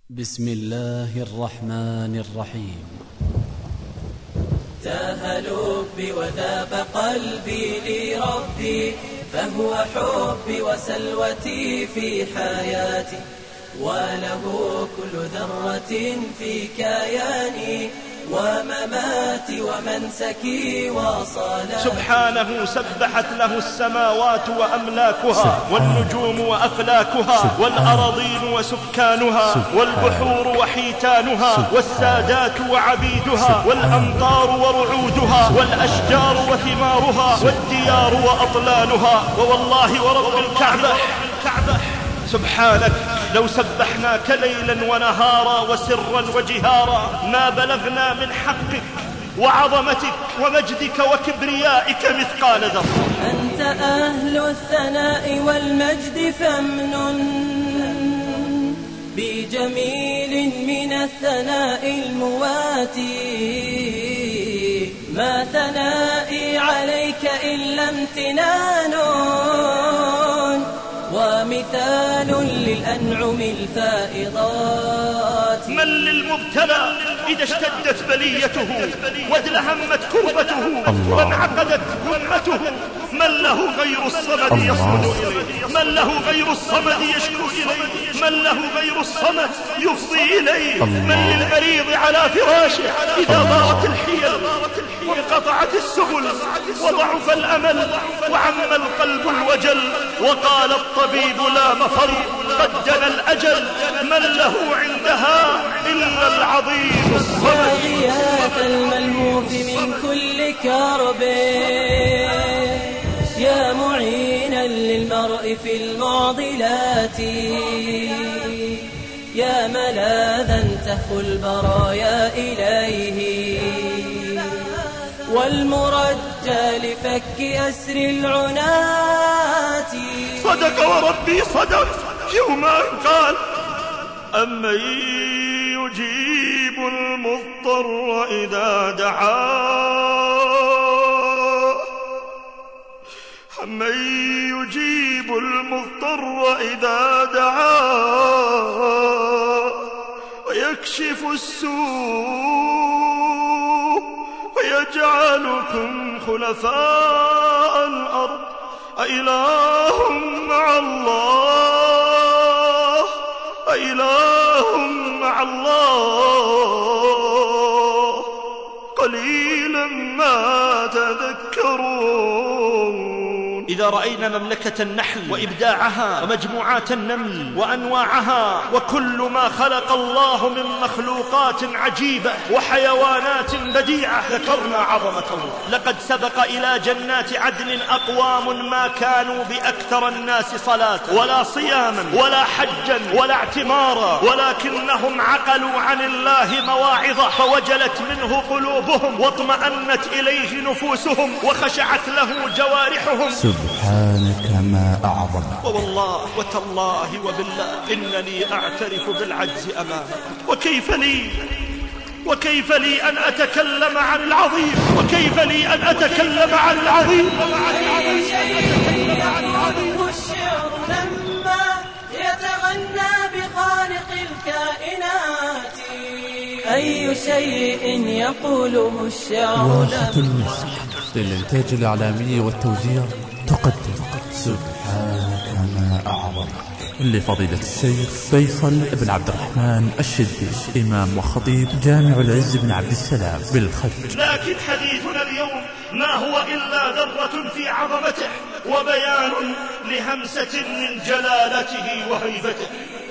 بسم الله الرحمن الرحيم. تاه لبي وذاب قلبي لربي، فهو حبي وسلوتي في حياتي، وله كل ذرة في كياني ومماتي ومنسكي وصلاتي. سبحانه سبحت له السماوات وأملاكها، والنجوم وأفلاكها، والأراضين وسكانها، والبحور وحيتانها، والسادات وعبيدها، والأمطار ورعودها، والأشجار وثمارها، والديار وأطلالها. ووالله ورب الكعبة سبحانك لو سبحناك ليلا ونهارا وسرا وجهارا ما بلغنا من حقك وعظمتك ومجدك وكبريائك مثقال ذرة. أنت أهل الثناء والمجد فامنن بجميل من الثناء المواتي، ما ثنائي عليك إلا امتنان ومثال للأنعم الفائضات. من للمبتلى إذا اشتدت بليته وادلهمت كربته وانعقدت همته، من له غير الصمد يصمد إليه، من له غير الصمد يشكو إليه، من له غير الصمد يفضي إليه، من للمريض على فراشه إذا ضاعت الحيل وانقطعت السبل وضعف الأمل وعم القلب الوجل وقال الطبيب لا مفر قد جنى الأجل، من له عندها إلا العظيم الصمد. يا غياث الملهوف من كل كرب، يا معينا للمرء في المعضلات، يا ملاذا تهفو البرايا إليه، والمرجى لفك أسر العنات. صدق وربي صدق يوم أن قال أمن يجيب المضطر إذا دعاه، أمن يجيب المضطر إذا دعاه، ويكشف السوء ويجعلكم خلفاء الأرض، أإله مع الله، أإله مع الله، قليلا ما تذكرون. إذا رأينا مملكة النحل وإبداعها ومجموعات النمل وأنواعها وكل ما خلق الله من مخلوقات عجيبة وحيوانات بديعة ذكرنا عظمة الله. لقد سبق إلى جنات عدن أقوام ما كانوا بأكثر الناس صلاة ولا صياما ولا حجا ولا اعتمارا، ولكنهم عقلوا عن الله مواعظ فوجلت منه قلوبهم واطمأنت إليه نفوسهم وخشعت له جوارحهم. سبحانك ما أعظمك. ووالله وتالله وبالله إنني أعترف بالعجز أمامك. وكيف لي أن أتكلم عن العظيم، وكيف لي أن أتكلم عن العظيم. الشعر لما يتغنى بخالق الكائنات، أي شيء يقوله الشعر واحة المسك للإنتاج الإعلامي والتوزيع تقدم سبحانك ما أعظمك لفضيلة الشيخ فيصل بن عبد الرحمن الشدي، إمام وخطيب جامع العز بن عبد السلام بالخج. لكن حديثنا اليوم ما هو إلا ذرة في عظمته وبيان لهمسة من جلالته وهيبته.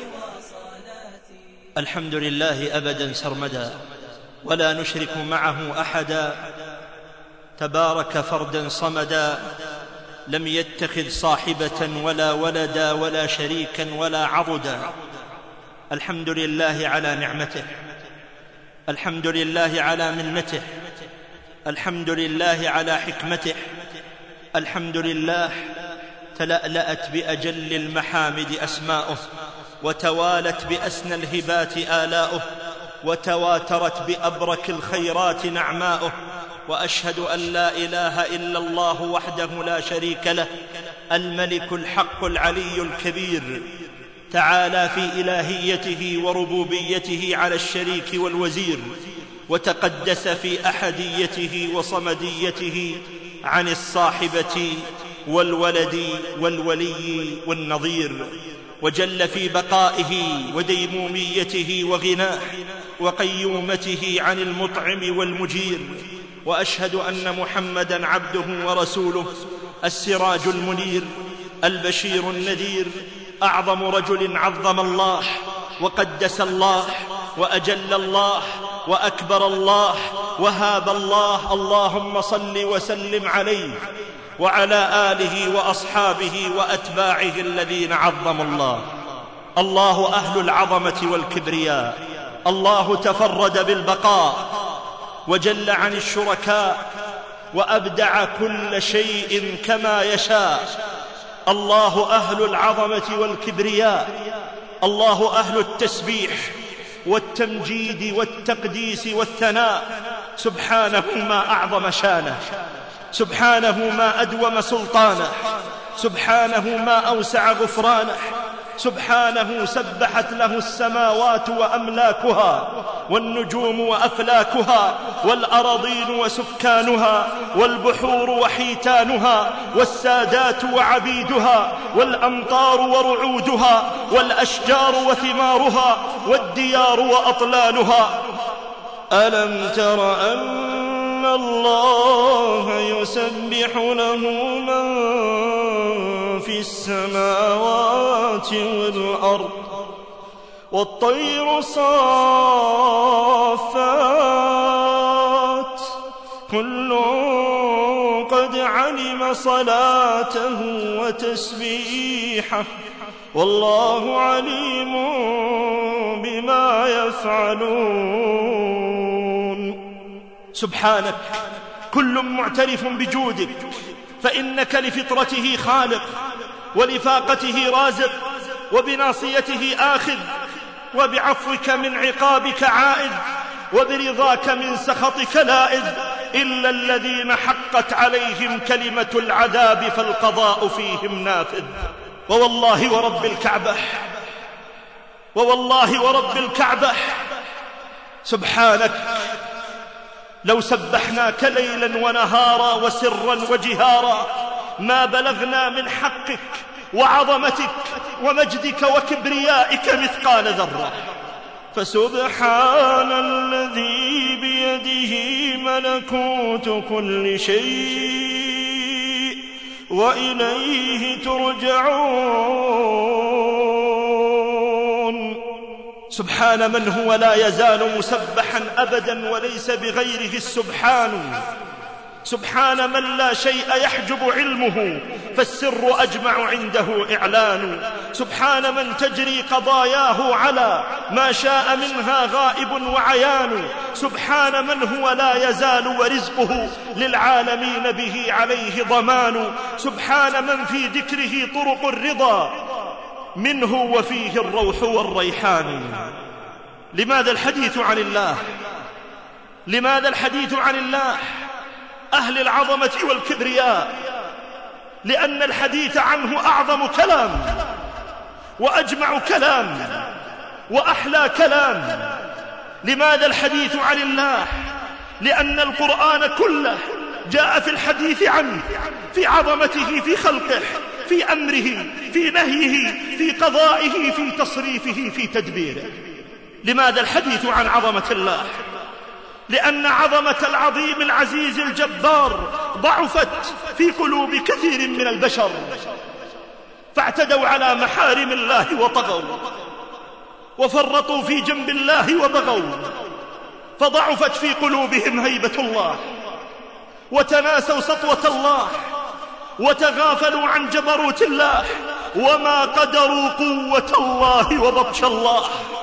الحمد لله أبدا سرمدا ولا نشرك معه أحدا، تبارك فردا صمدا، لم يتخذ صاحبة ولا ولدا ولا شريكا ولا عضدا. الحمد لله على نعمته، الحمد لله على منته، الحمد لله على حكمته، الحمد لله تلألأت بأجل المحامد أسماؤه، وتوالت بأسنى الهبات آلاؤه، وتواترت بأبرك الخيرات نعماؤه. وأشهد أن لا إله إلا الله وحده لا شريك له، الملك الحق العلي الكبير، تعالى في إلهيته وربوبيته على الشريك والوزير، وتقدس في أحديته وصمديته عن الصاحبة والولد والولي والنظير، وجل في بقائه وديموميته وغناه وقيومته عن المطعم والمجير. وأشهد أن محمدًا عبده ورسوله، السراج المنير، البشير النذير، أعظم رجل عظم الله وقدس الله وأجل الله وأكبر الله وهاب الله. اللهم صل وسلم عليه وعلى آله وأصحابه وأتباعه الذين عظموا الله. الله أهل العظمة والكبرياء، الله تفرد بالبقاء وجل عن الشركاء وأبدع كل شيء كما يشاء. الله أهل العظمة والكبرياء، الله أهل التسبيح والتمجيد والتقديس والثناء. سبحانه ما أعظم شانه، سبحانه ما أدوم سلطانه، سبحانه ما أوسع غفرانه، سبحانه سبحت له السماوات وأملاكها والنجوم وأفلاكها والأراضين وسكانها والبحور وحيتانها والسادات وعبيدها والأمطار ورعودها والأشجار وثمارها والديار وأطلالها. ألم تر أن الله يسبح له من في السماوات والأرض والطير صافات كل قد علم صلاته وتسبيحه والله عليم بما يفعلون. سبحانك كل معترف بجودك، فإنك لفطرته خالق ولفاقته رازق وبناصيته آخذ، وبعفوك من عقابك عائد، وبرضاك من سخطك لائذ. إلا الذين حقت عليهم كلمة العذاب فالقضاء فيهم نافذ. ووالله ورب الكعبة، ووالله ورب الكعبة، سبحانك لو سبحناك ليلا ونهارا وسرا وجهارا ما بلغنا من حقك وعظمتك ومجدك وكبريائك مثقال ذرة. فسبحان الذي بيده ملكوت كل شيء وإليه ترجعون. سبحان من هو لا يزال مسبحا أبدا وليس بغيره السبحان. سبحان من لا شيء يحجب علمه فالسر أجمع عنده إعلان. سبحان من تجري قضاياه على ما شاء منها غائب وعيان. سبحان من هو لا يزال ورزقه للعالمين به عليه ضمان. سبحان من في ذكره طرق الرضا منه وفيه الروح والريحان. لماذا الحديث عن الله؟ لماذا الحديث عن الله أهل العظمة والكبرياء؟ لأن الحديث عنه أعظم كلام وأجمع كلام وأحلى كلام. لماذا الحديث عن الله؟ لأن القرآن كله جاء في الحديث عنه، في عظمته، في خلقه، في أمره، في نهيه، في قضائه، في تصريفه، في تدبيره. لماذا الحديث عن عظمة الله؟ لأن عظمة العظيم العزيز الجبار ضعفت في قلوب كثير من البشر، فاعتدوا على محارم الله وطغوا، وفرطوا في جنب الله وبغوا، فضعفت في قلوبهم هيبة الله، وتناسوا سطوة الله، وتغافلوا عن جبروت الله، وما قدروا قوة الله وبطش الله.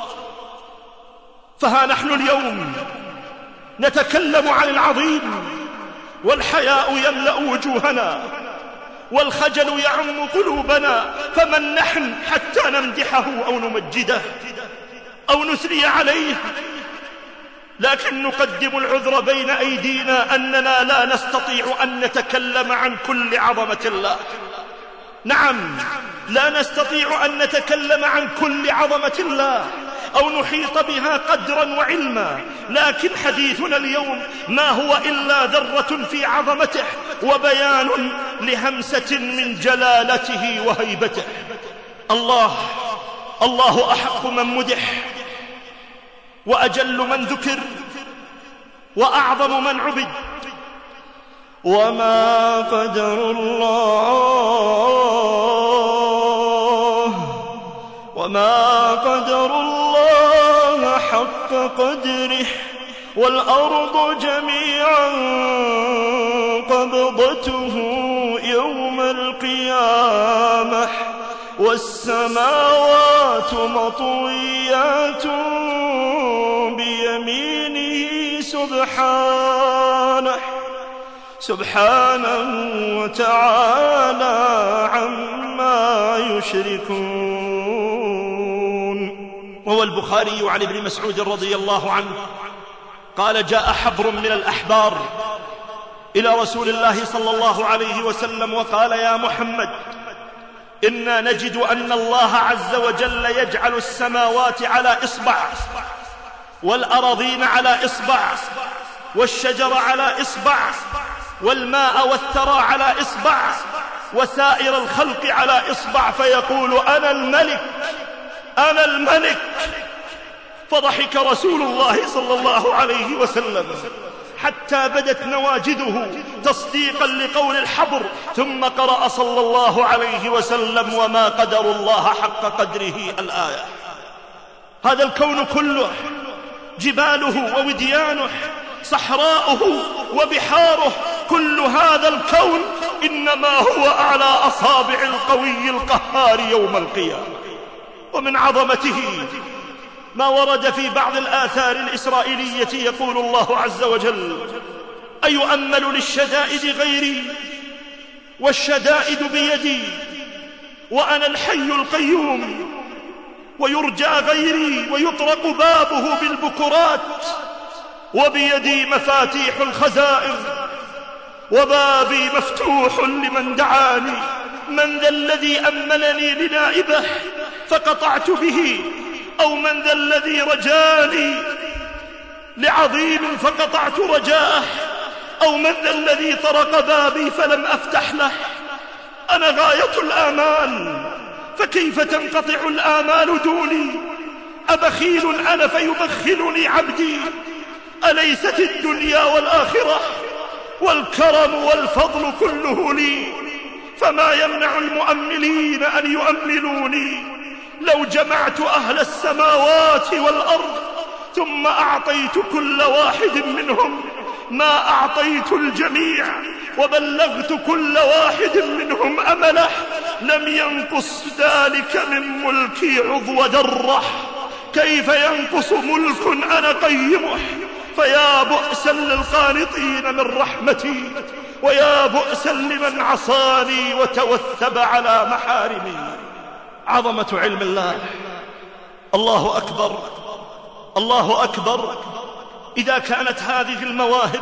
فها نحن اليوم نتكلم عن العظيم، والحياء يملأ وجوهنا، والخجل يعم قلوبنا، فمن نحن حتى نمدحه أو نمجده أو نثني عليه؟ لكن نقدم العذر بين أيدينا أننا لا نستطيع أن نتكلم عن كل عظمة الله. نعم، لا نستطيع أن نتكلم عن كل عظمة الله أو نحيط بها قدرا وعلما، لكن حديثنا اليوم ما هو إلا ذرة في عظمته وبيان لهمسة من جلالته وهيبته. الله أحق من مدح، وأجل من ذكر، وأعظم من عبد. وما قدر الله حق قدره، والأرض جميعا قبضته يوم القيامة، والسماوات مطويات بيمينه سبحانه وتعالى عما يشركون. وهو البخاري عن ابن مسعود رضي الله عنه قال: جاء حبر من الأحبار إلى رسول الله صلى الله عليه وسلم وقال: يا محمد، إنا نجد أن الله عز وجل يجعل السماوات على إصبع، والأراضين على إصبع، والشجر على إصبع، والماء والثرى على إصبع، وسائر الخلق على إصبع، فيقول: أنا الملك. فضحك رسول الله صلى الله عليه وسلم حتى بدت نواجذه تصديقا لقول الحبر، ثم قرأ صلى الله عليه وسلم: وما قدر الله حق قدره، الآية. هذا الكون كله، جباله ووديانه، صحراؤه وبحاره، كل هذا الكون إنما هو أعلى أصابع القوي القهار يوم القيامة. ومن عظمته ما ورد في بعض الآثار الإسرائيلية، يقول الله عز وجل: أيؤمل للشدائد غيري والشدائد بيدي، وأنا الحي القيوم، ويرجى غيري ويطرق بابه بالبكرات، وبيدي مفاتيح الخزائن، وبابي مفتوح لمن دعاني. من ذا الذي أملني لنائبه فقطعت به، أو من ذا الذي رجاني لعظيم فقطعت رجاءه، أو من ذا الذي طرق بابي فلم أفتح له. أنا غاية الآمال، فكيف تنقطع الآمال دوني؟ أبخيل أنا فيبخلني عبدي؟ أليست الدنيا والآخرة والكرم والفضل كله لي؟ فما يمنع المؤملين أن يؤملوني؟ لو جمعت أهل السماوات والأرض ثم أعطيت كل واحد منهم ما أعطيت الجميع، وبلغت كل واحد منهم أمله، لم ينقص ذلك من ملكي عضو ذرة. كيف ينقص ملك أنا قيمه؟ فيا بؤسا للقانطين من رحمتي، ويا بؤسا لمن عصاني وتوثب على محارمي. عظمة علم الله. الله أكبر، الله أكبر. إذا كانت هذه المواهب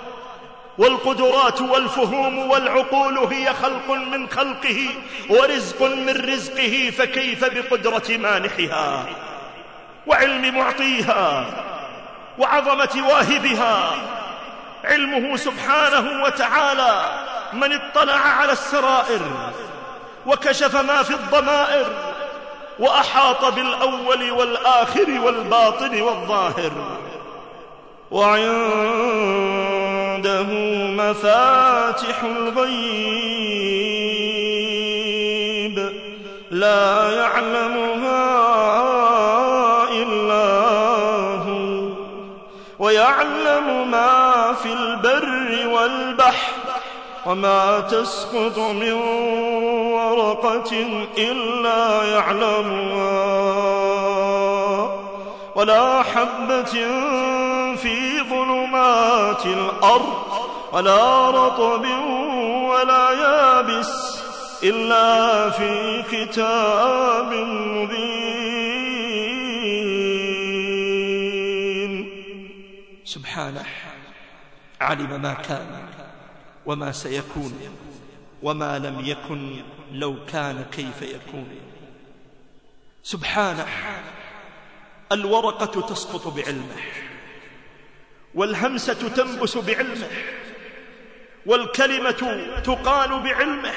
والقدرات والفهوم والعقول هي خلق من خلقه ورزق من رزقه، فكيف بقدرة مانحها وعلم معطيها وعظمة واهبها؟ علمه سبحانه وتعالى من اطلع على السرائر وكشف ما في الضمائر، وأحاط بالأول والآخر والباطن والظاهر. وعنده مفاتح الغيب لا يعلمها إلا هو، ويعلم ما في البر والبحر، وما تسقط من ورقة إلا يعلمها، ولا حبة في ظلمات الأرض، ولا رطب ولا يابس، إلا في كتاب مبين. سبحانه علم ما كان وما سيكون وما لم يكن لو كان كيف يكون. سبحانه، الورقة تسقط بعلمه، والهمسة تنبس بعلمه، والكلمة تقال بعلمه،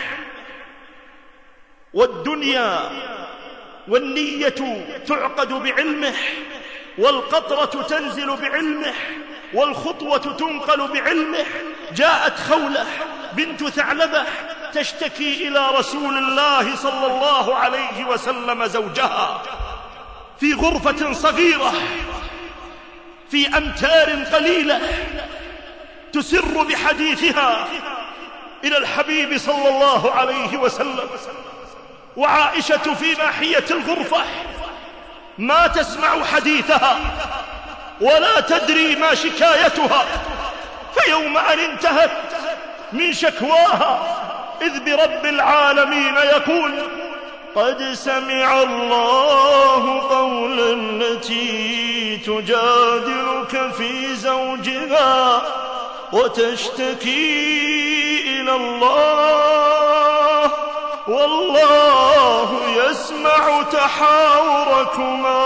والدنيا والنية تعقد بعلمه، والقطرة تنزل بعلمه، والخطوة تنقل بعلمه. جاءت خولة بنت ثعلبة تشتكي إلى رسول الله صلى الله عليه وسلم زوجها في غرفة صغيرة في أمتار قليلة، تسر بحديثها إلى الحبيب صلى الله عليه وسلم، وعائشة في ناحية الغرفة ما تسمع حديثها ولا تدري ما شكايتها. فيوم أن انتهت من شكواها إذ برب العالمين يقول: قد سمع الله قول التي تجادلك في زوجها وتشتكي إلى الله والله يسمع تحاوركما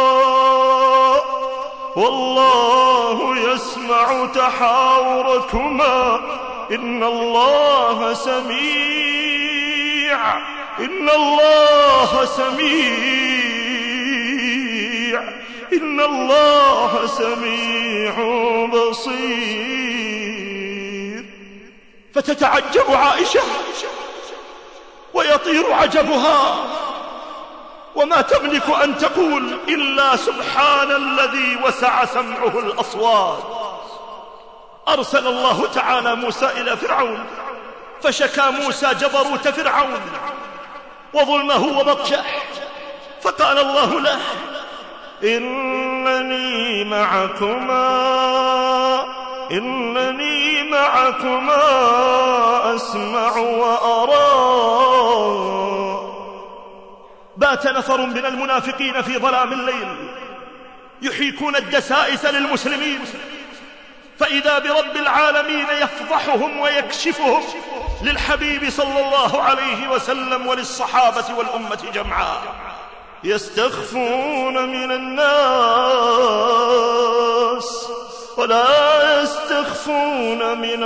والله يسمع تحاوركما إن الله سميع إن الله سميع إن الله سميع بصير. فتتعجب عائشة ويطير عجبها، وما تملك أن تقول إلا سبحان الذي وسع سمعه الأصوات. أرسل الله تعالى موسى إلى فرعون، فشكى موسى جبروت فرعون وظلمه وبطشه، فقال الله له: إنني معكما أسمع وأرى. بات نفر من المنافقين في ظلام الليل يحيكون الدسائس للمسلمين، فإذا برب العالمين يفضحهم ويكشفهم للحبيب صلى الله عليه وسلم وللصحابة والأمة جمعاء. يستخفون من الناس ولا يستخفون من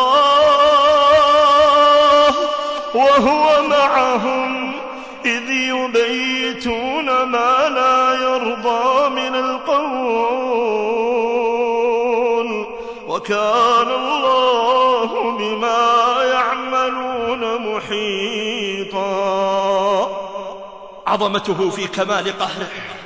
الله وهو معهم إذ يبيتون ما لا يرضى من القول وكان الله بما يعملون محيطا. عظمته في كمال قهره،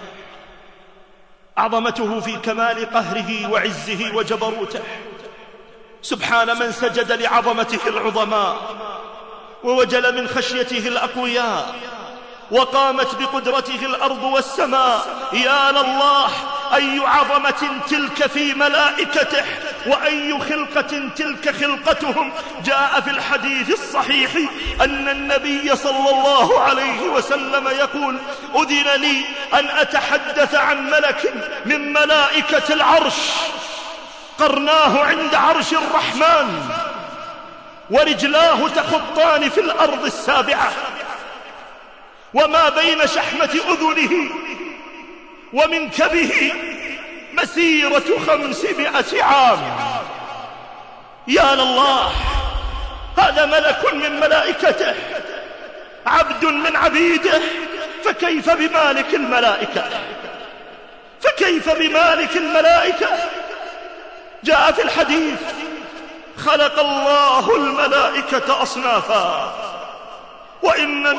عظمته في كمال قهره وعزه وجبروته. سبحان من سجد لعظمته العظماء ووجل من خشيته الأقوياء، وقامت بقدرته الأرض والسماء. يا لله، أي عظمة تلك في ملائكته، وأي خلقة تلك خلقتهم. جاء في الحديث الصحيح أن النبي صلى الله عليه وسلم يقول: أذن لي أن أتحدث عن ملك من ملائكة العرش قرناه عند عرش الرحمن ورجلاه تخطان في الأرض السابعة، وما بين شحمة أذنه ومنكبه مسيرة 500 عام. يا لله، هذا ملك من ملائكته، عبد من عبيده، فكيف بمالك الملائكة؟ فكيف بمالك الملائكة؟ جاء في الحديث: خلق الله الملائكة أصنافا، وإن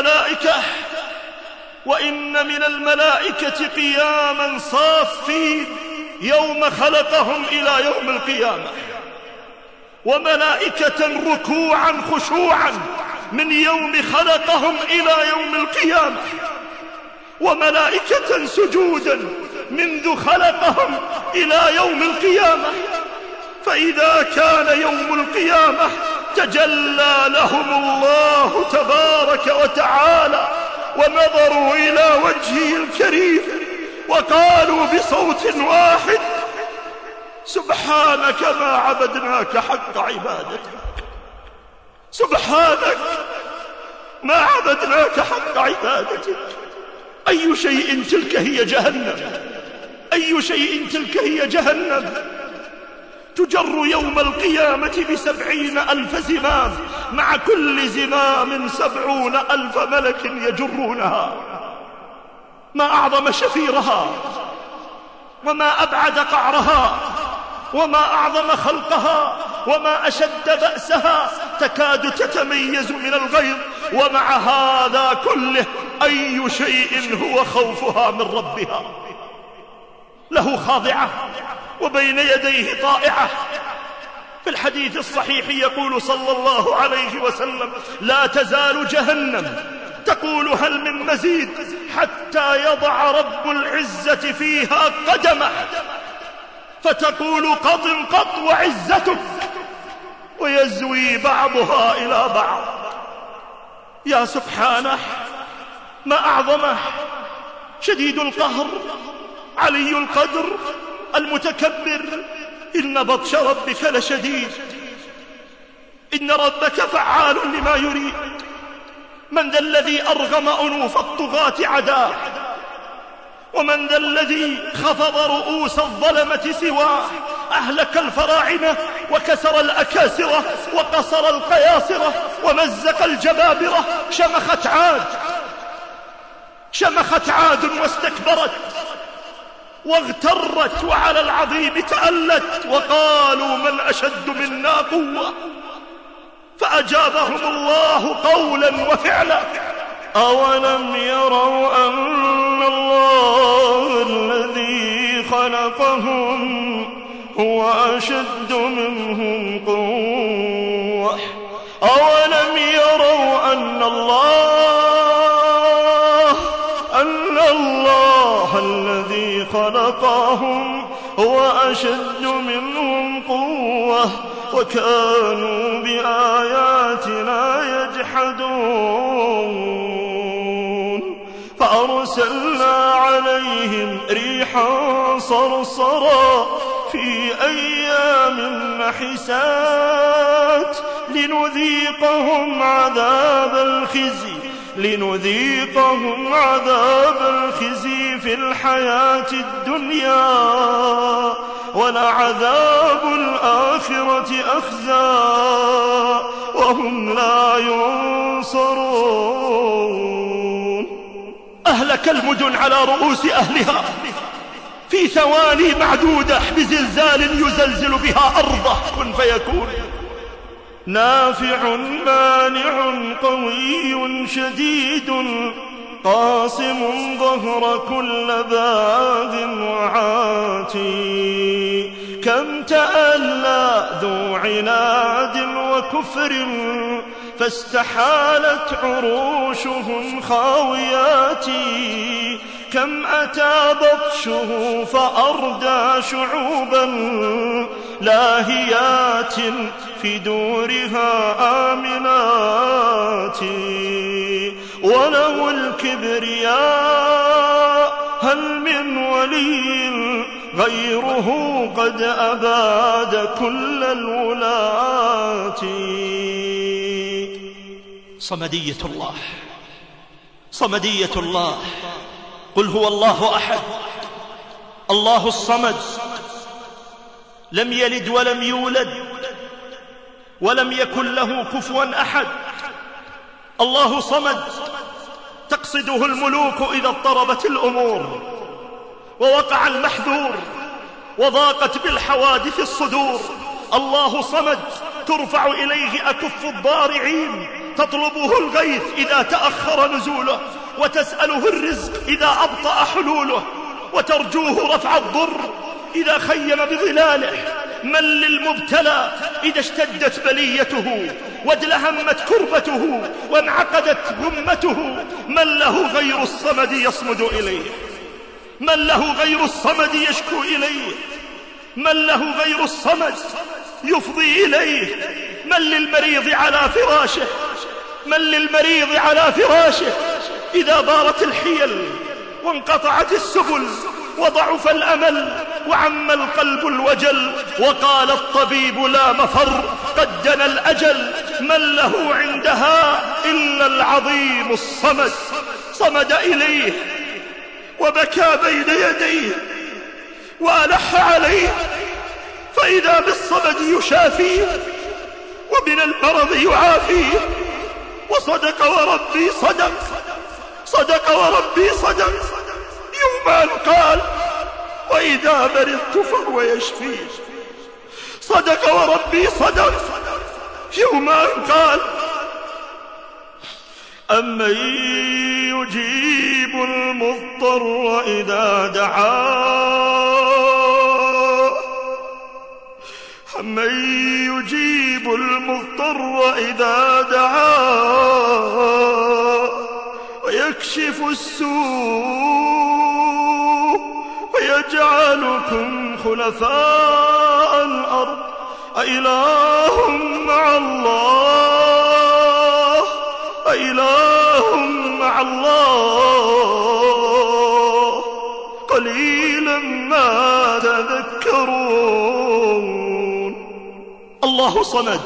من الملائكة قياما صافين يوم خلقهم إلى يوم القيامة، وملائكة ركوعا خشوعا من يوم خلقهم إلى يوم القيامة، وملائكة سجودا منذ خلقهم إلى يوم القيامة. فإذا كان يوم القيامة تجلى لهم الله تبارك وتعالى ونظروا إلى وجهه الكريم وقالوا بصوت واحد: سبحانك ما عبدناك حق عبادتك، سبحانك ما عبدناك حق عبادتك. أي شيء تلك هي جهنم، أي شيء تلك هي جهنم، تجر يوم القيامة ب70,000 زمام، مع كل زمام 70,000 ملك يجرونها. ما أعظم شفيرها، وما أبعد قعرها، وما أعظم خلقها، وما أشد بأسها، تكاد تتميز من الغيظ. ومع هذا كله أي شيء هو خوفها من ربها. له خاضعة وبين يديه طائعة. في الحديث الصحيح يقول صلى الله عليه وسلم: لا تزال جهنم تقول هل من مزيد، حتى يضع رب العزة فيها قدمه فتقول قط قط وعزتك، ويزوي بعضها إلى بعض. يا سبحانه، ما أعظمه، شديد القهر، علي القدر، المتكبر. إن بطش ربك لشديد، إن ربك فعال لما يريد. من ذا الذي أرغم أنوف الطغاة عداه، ومن ذا الذي خفض رؤوس الظلمة سواه. أهلك الفراعنة وكسر الأكاسرة وقصر القياصرة ومزق الجبابرة. شمخت عاد واستكبرت واغترت، وعلى العظيم تألت، وقالوا من أشد منا قوة. فأجابهم الله قولا وفعلا: أولم يروا أن الله الذي خلقهم هو أشد منهم قوة. أولم يروا أن الله الذي خلقهم هو أشد منهم قوة وكانوا بآياتنا يجحدون. فأرسلنا عليهم ريحا صرصرا في أيام نحسات لنذيقهم عذاب الخزي في الحياة الدنيا، ولعذاب الآخرة أخزى وهم لا ينصرون. أهلك المدن على رؤوس أهلها في ثواني معدودة بزلزال يزلزل بها أرضه كن فيكون. نافع مانع قوي شديد قاصم ظهر كل باغ وعاتي. كم تألى ذو عناد وكفر فاستحالت عروشهم خاوياتي. كم أتى بطشه فأردى شعوبا لاهيات في دورها آمنات. وله الكبرياء هل من ولي غيره قد أباد كل الولاة. صمدية الله. قل هو الله أحد الله الصمد، لم يلد ولم يولد ولم يكن له كفوا أحد. الله صمد تقصده الملوك إذا اضطربت الأمور ووقع المحذور وضاقت بالحوادث الصدور. الله صمد ترفع إليه أكف الضارعين، تطلبه الغيث إذا تأخر نزوله، وتسأله الرزق إذا أبطأ حلوله، وترجوه رفع الضر إذا خيم بظلاله. من للمبتلى إذا اشتدت بليته وادلهمت كربته وانعقدت غمته. من له غير الصمد يصمد إليه، من له غير الصمد يشكو إليه، من له غير الصمد يفضي إليه. من للمريض على فراشه إذا بارت الحيل وانقطعت السبل وضعف الأمل وعم القلب الوجل، وقال الطبيب لا مفر قد دنا الأجل. من له عندها إلا العظيم الصمد. صمد إليه وبكى بين يديه وألح عليه، فإذا بالصمد يشافيه ومن المرض يعافيه. وصدق وربي صدق، صدق وربي صدق، يوم أن قال وإذا مرضت فهو يشفيه. صدق وربي صدق، يوم أن قال أمن يجيب المضطر إذا دعاه، أمن يجيب المضطر إذا دعاه ويكشف السوء ويجعلكم خلفاء الأرض أإله مع الله، أإله مع الله قليلا ما تذكرون. الله صمد،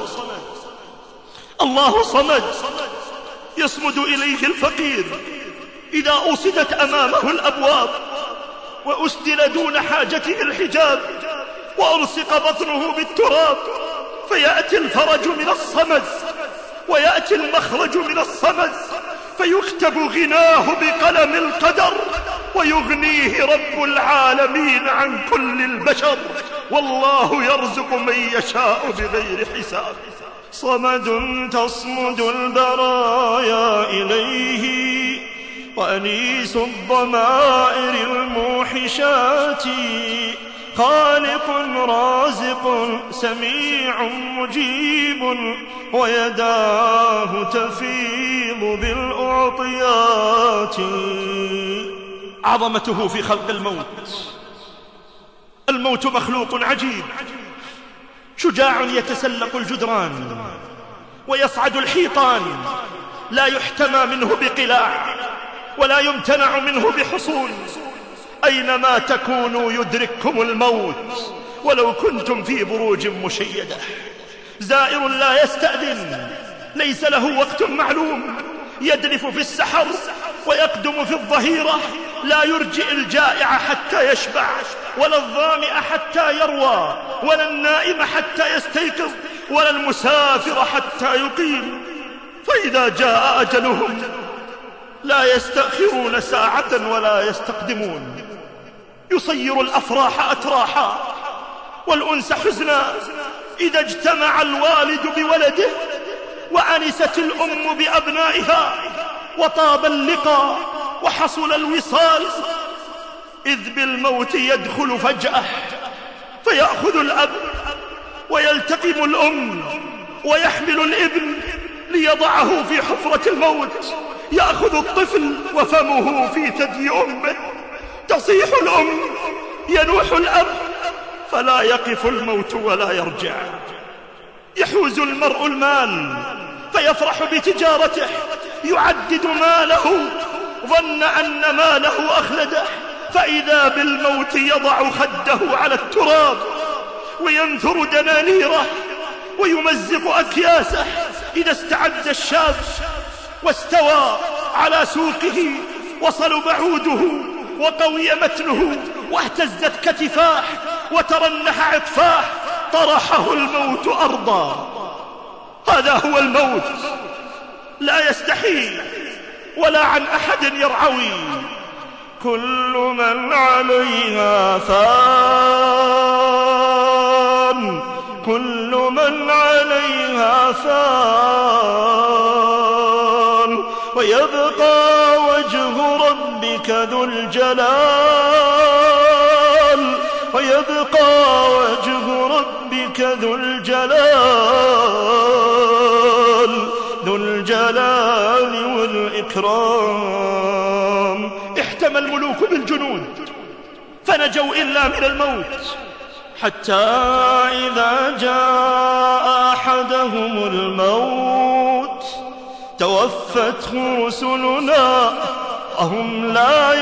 الله صمد، يصمد إليه الفقير إذا أسدت أمامه الأبواب وأسدل دون حاجته الحجاب وألصق بطنه بالتراب، فيأتي الفرج من الصمد ويأتي المخرج من الصمد، فيكتب غناه بقلم القدر ويغنيه رب العالمين عن كل البشر، والله يرزق من يشاء بغير حساب. صمد تصمد البرايا إليه وأنيس الضمائر الموحشات، خالق رازق سميع مجيب ويداه تفيض بالأعطيات. عظمته في خلق الموت. الموت مخلوق عجيب، شجاع يتسلق الجدران ويصعد الحيطان، لا يحتمى منه بقلاع ولا يمتنع منه بحصون. أينما تكونوا يدرككم الموت ولو كنتم في بروج مشيدة. زائر لا يستأذن، ليس له وقت معلوم، يدرف في السحر ويقدم في الظهيرة، لا يرجئ الجائع حتى يشبع ولا الظامئ حتى يروى ولا النائم حتى يستيقظ ولا المسافر حتى يقيم. فإذا جاء أجلهم لا يستأخرون ساعة ولا يستقدمون. يصير الأفراح أتراحا والأنس حزنا. إذا اجتمع الوالد بولده وأنست الأم بأبنائها وطاب اللقاء وحصل الوصال، إذ بالموت يدخل فجأة، فيأخذ الأب ويلتقم الأم ويحمل الابن ليضعه في حفرة الموت. يأخذ الطفل وفمه في ثدي أمه، تصيح الأم، ينوح الأب، فلا يقف الموت ولا يرجع. يحوز المرء المال فيفرح بتجارته، يعدد ماله ظن أن ماله أخلده، فإذا بالموت يضع خده على التراب وينثر دنانيره ويمزق أكياسه. إذا استعد الشاب واستوى على سوقه وصلب عوده وقوي متنه واهتزت كتفاه وترنح عطفاه، طرحه الموت أرضا. هذا هو الموت، لا يستحي ولا عن أحد يرعوي. كل من عليها فان، كل من عليها فان، ويبقى وجه ربك ذو الجلال، ويبقى وجه ربك ذو الجلال، ذو الجلال والإكرام. احتمى الملوك بالجنود فنجوا إلا من الموت، حتى إذا جاء أحدهم الموت توفته رسلنا وهم لا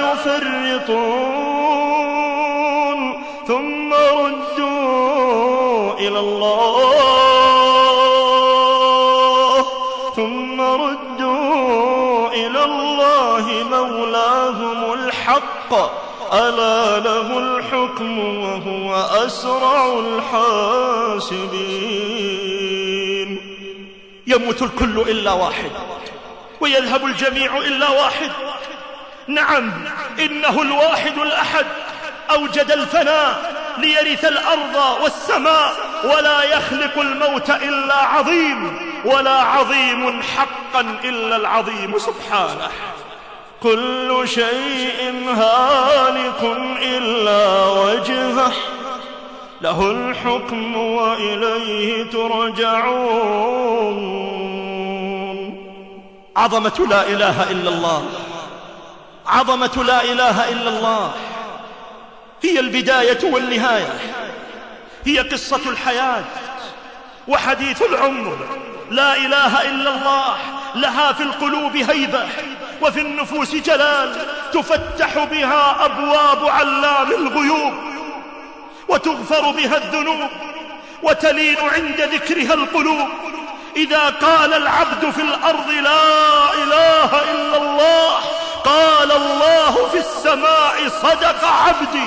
يفرطون، ثم ردوا إلى الله الله مولاهم الحق ألا له الحكم وهو أسرع الحاسبين. يموت الكل إلا واحد ويذهب الجميع إلا واحد. نعم، إنه الواحد الأحد أوجد الفناء ليرث الأرض والسماء، ولا يخلق الموت إلا عظيم، ولا عظيم حقا إلا العظيم سبحانه. كل شيء هالك إلا وجهه له الحكم وإليه ترجعون. عظمة لا إله إلا الله، عظمة لا إله إلا الله هي البداية والنهاية، هي قصة الحياة وحديث العمر. لا إله إلا الله لها في القلوب هيبة وفي النفوس جلال، تفتح بها أبواب علام الغيوب وتغفر بها الذنوب وتلين عند ذكرها القلوب. إذا قال العبد في الأرض لا إله إلا الله قال الله في السماء صدق عبدي،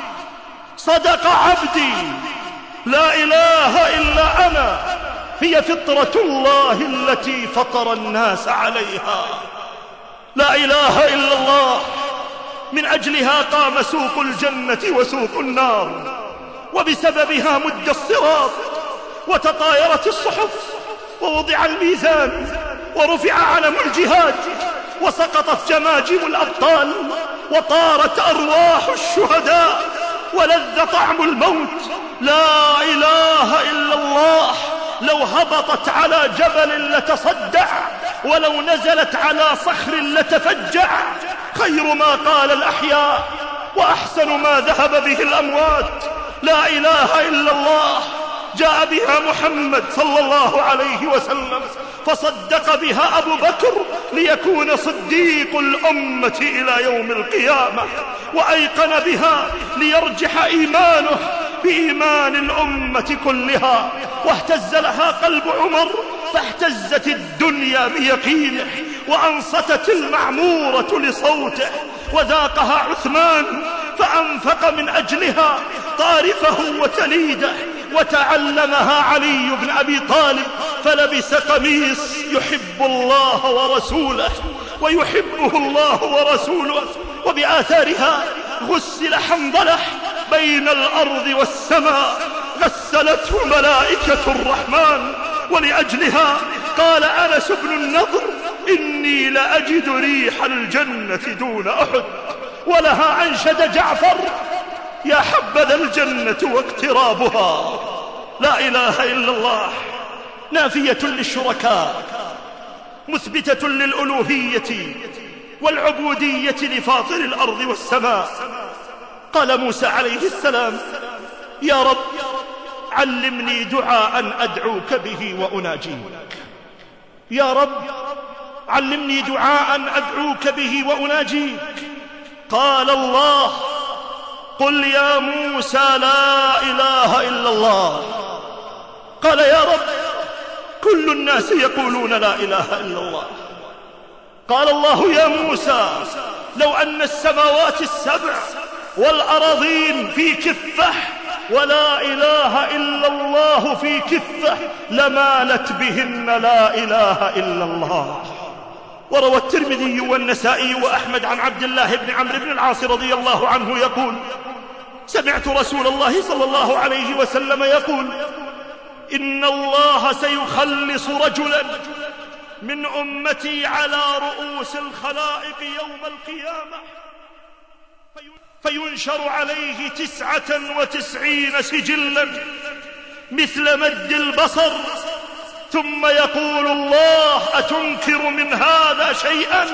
صدق عبدي. لا إله إلا أنا هي فطرة الله التي فطر الناس عليها. لا إله إلا الله من أجلها قام سوق الجنة وسوق النار، وبسببها مد الصراط وتطايرت الصحف ووضع الميزان ورفع علم الجهاد وسقطت جماجم الأبطال وطارت أرواح الشهداء ولذ طعم الموت. لا إله إلا الله لو هبطت على جبل لتصدع، ولو نزلت على صخر لتفجع. خير ما قال الأحياء وأحسن ما ذهب به الأموات. لا إله إلا الله جاء بها محمد صلى الله عليه وسلم فصدق بها أبو بكر ليكون صديق الأمة إلى يوم القيامة، وأيقن بها ليرجح إيمانه بإيمان الأمة كلها. واهتز لها قلب عمر فاهتزت الدنيا بيقينه، وأنصتت المعمورة لصوته، وذاقها عثمان فأنفق من أجلها طارفه وتليده، وتعلمها علي بن أبي طالب فلبس قميص يحب الله ورسوله ويحبه الله ورسوله. وبآثارها غسل حنظلة بين الأرض والسماء، غسلته ملائكة الرحمن. ولأجلها قال أنس بن النضر إني لأجد ريح الجنة دون أحد. ولها أنشد جعفر يا حبذا الجنة واقترابها. لا إله إلا الله نافية للشركاء، مثبتة للألوهية والعبودية لفاطر الأرض والسماء. قال موسى عليه السلام يا رب علمني دعاء أدعوك به وأناجيك. يا رب علمني دعاء أدعوك به وأناجيك. قال الله قل يا موسى لا إله إلا الله. قال يا رب كل الناس يقولون لا إله إلا الله. قال الله يا موسى لو أن السماوات السبع والأراضين في كفة ولا إله إلا الله في كفة لمالت بهن لا إله إلا الله. وروى الترمذي والنسائي وأحمد عن عبد الله بن عمرو بن العاص رضي الله عنه يقول سمعت رسول الله صلى الله عليه وسلم يقول إن الله سيخلص رجلا من أمتي على رؤوس الخلائق يوم القيامة فينشر عليه 99 سجلا مثل مد البصر، ثم يقول الله أتنكر من هذا شيئا؟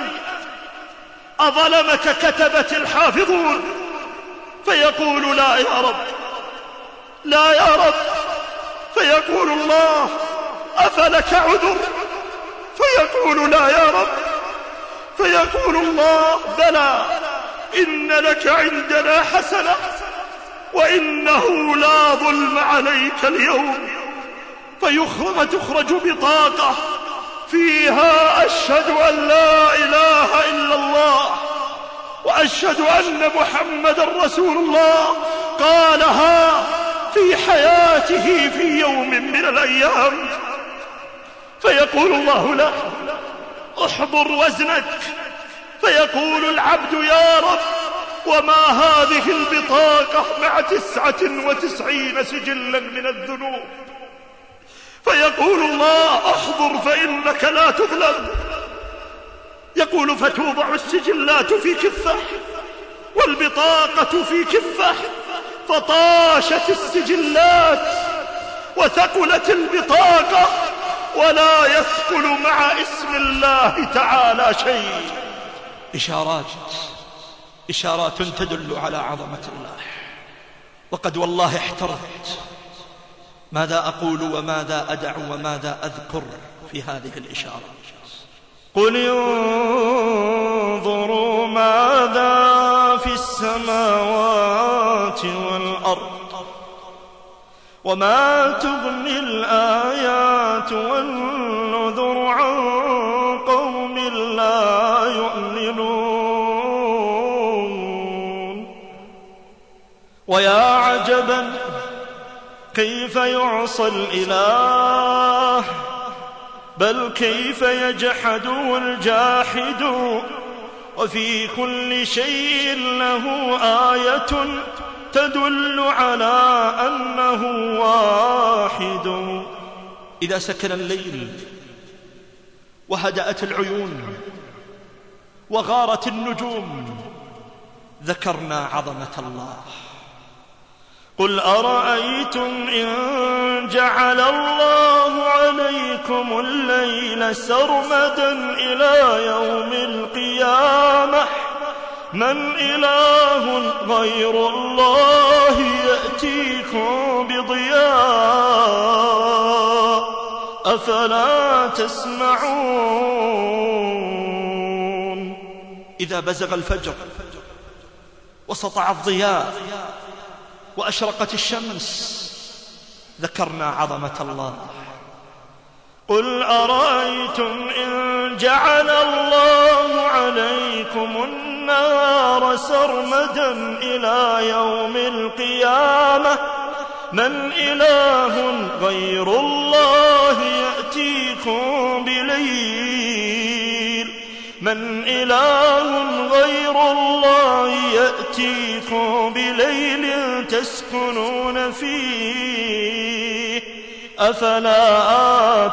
أظلمك كتبت الحافظون؟ فيقول لا يا رب، لا يا رب. فيقول الله أفلك عذر؟ فيقول لا يا رب. فيقول الله بلى إن لك عندنا حسنة وإنه لا ظلم عليك اليوم. فتخرج بطاقة فيها أشهد أن لا إله إلا الله وأشهد أن محمدا رسول الله، قالها في حياته في يوم من الأيام، فيقول الله له: احضر وزنك. فيقول العبد: يا رب، وما هذه البطاقة مع 99 سجلا من الذنوب؟ فيقول الله: احضر فإنك لا تظلم. يقول: فتوضع السجلات في كفة والبطاقة في كفة، فطاشت السجلات وثقلت البطاقة، ولا يثقل مع اسم الله تعالى شيء. إشارات تدل على عظمة الله. وقد والله احترت ماذا أقول وماذا أدع وماذا أذكر في هذه الإشارات. قل انظروا ماذا في السماوات والأرض وما تغني الآيات والنذر عن قوم لا يؤمنون. ويا عجبا كيف يعصى الإله، بل كيف يجحده الجاحد، وفي كل شيء له آية تدل على أنه واحد. إذا سكن الليل وهدأت العيون وغارت النجوم ذكرنا عظمة الله. قل أرأيتم إن جعل الله عليكم الليل سرمدا إلى يوم القيامة من إله غير الله يأتيكم بضياء أفلا تسمعون. إذا بزغ الفجر وسطع الضياء وأشرقت الشمس ذكرنا عظمة الله. قل أرأيتم إن جعل الله عليكم النار سرمدا إلى يوم القيامة من إله غير الله يأتيكم بليل من إله غير الله يأتيكم بليل تسكنون فيه أفلا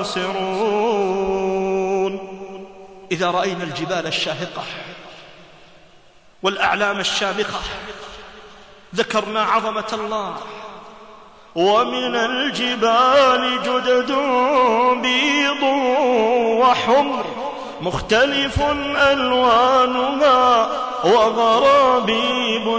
تبصرون. إذا رأينا الجبال الشاهقة والأعلام الشامخة ذكرنا عظمة الله. ومن الجبال جدد بيض وحمر مختلف ألوانها وغرابيب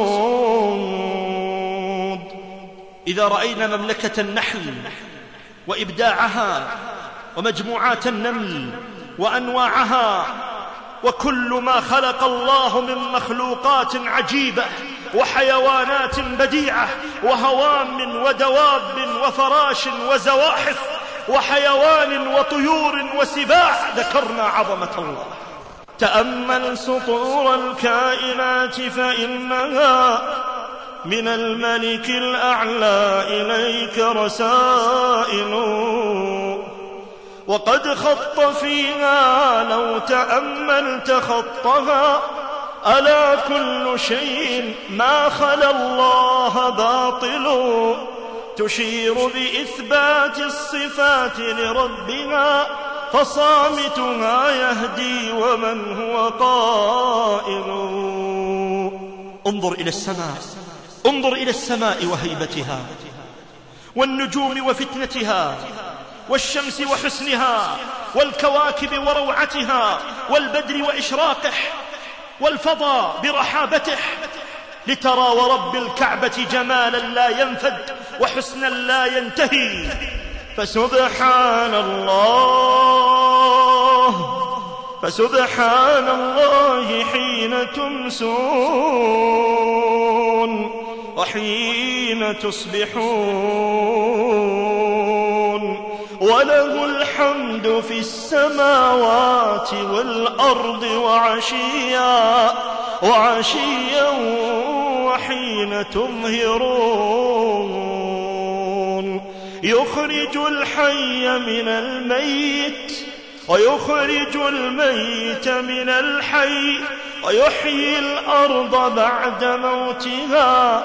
سود. إذا رأينا مملكة النحل وإبداعها ومجموعات النمل وأنواعها وكل ما خلق الله من مخلوقات عجيبة وحيوانات بديعة وهوام ودواب وفراش وزواحف وحيوان وطيور وسباع ذكرنا عظمة الله. تأمل سطور الكائنات فإنها من الملك الأعلى إليك رسائل وقد خط فيها لو تأملت خطها ألا كل شيء ما خلا الله باطل تشير بإثبات الصفات لربها فصامتها يهدي ومن هو قائل. انظر إلى السماء، انظر إلى السماء وهيبتها والنجوم وفتنتها والشمس وحسنها والكواكب وروعتها والبدر وإشراقه والفضاء برحابته لترى ورب الكعبة جمالا لا ينفد وحسنا لا ينتهي. فسبحان الله حين تمسون وحين تصبحون وله الحمد في السماوات والأرض وعشيا وحين تظهرون يخرج الحي من الميت ويخرج الميت من الحي ويحيي الأرض بعد موتها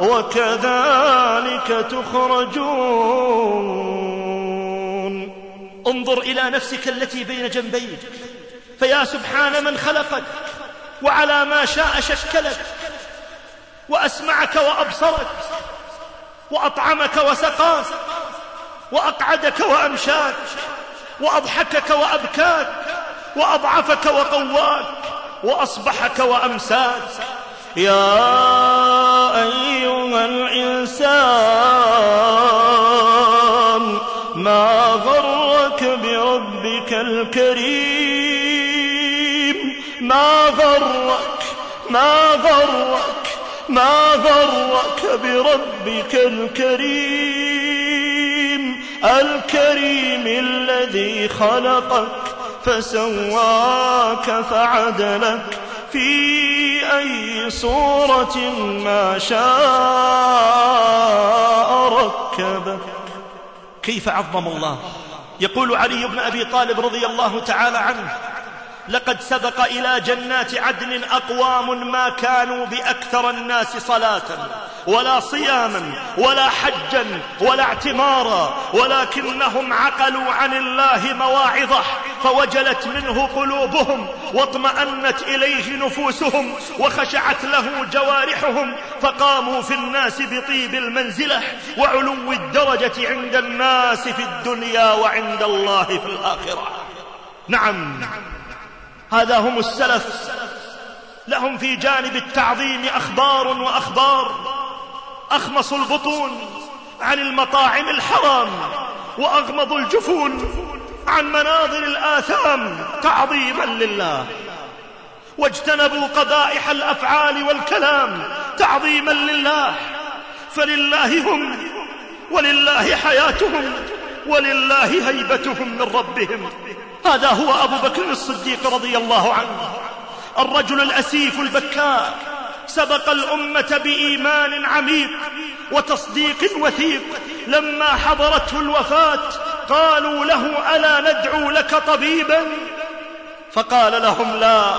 وكذلك تخرجون. انظر إلى نفسك التي بين جنبيك، فيا سبحان من خلقك وعلى ما شاء شكلك، وأسمعك وأبصرك، وأطعمك وسقاك، وأقعدك وأمشاك، وأضحكك وأبكاك، وأضعفك وقواك، وأصبحك وأمساك. يا أيها الإنسان ما غرك بربك الكريم، ما غرك بربك الكريم، الكريم الذي خلقك فسواك فعدلك في أي صورة ما شاء ركبك. كيف عظم الله. يقول علي بن أبي طالب رضي الله تعالى عنه: لقد سبق إلى جنات عدن أقوام ما كانوا بأكثر الناس صلاة ولا صياما ولا حجا ولا اعتمارا، ولكنهم عقلوا عن الله مواعظه فوجلت منه قلوبهم واطمأنت إليه نفوسهم وخشعت له جوارحهم، فقاموا في الناس بطيب المنزلة وعلو الدرجة عند الناس في الدنيا وعند الله في الآخرة. نعم، هذا هم السلف، لهم في جانب التعظيم أخبار وأخبار. أخمصوا البطون عن المطاعم الحرام وأغمضوا الجفون عن مناظر الآثام تعظيما لله، واجتنبوا قبائح الأفعال والكلام تعظيما لله، فلله هم ولله حياتهم ولله هيبتهم من ربهم. هذا هو أبو بكر الصديق رضي الله عنه، الرجل الأسيف البكاء، سبق الأمة بإيمان عميق وتصديق وثيق. لما حضرته الوفاة قالوا له: ألا ندعو لك طبيبا؟ فقال لهم: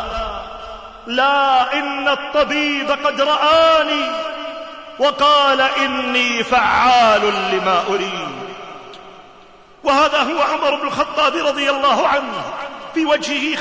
لا، إن الطبيب قد رآني وقال إني فعال لما أريد. وهذا هو عمر بن الخطاب رضي الله عنه، في وجهه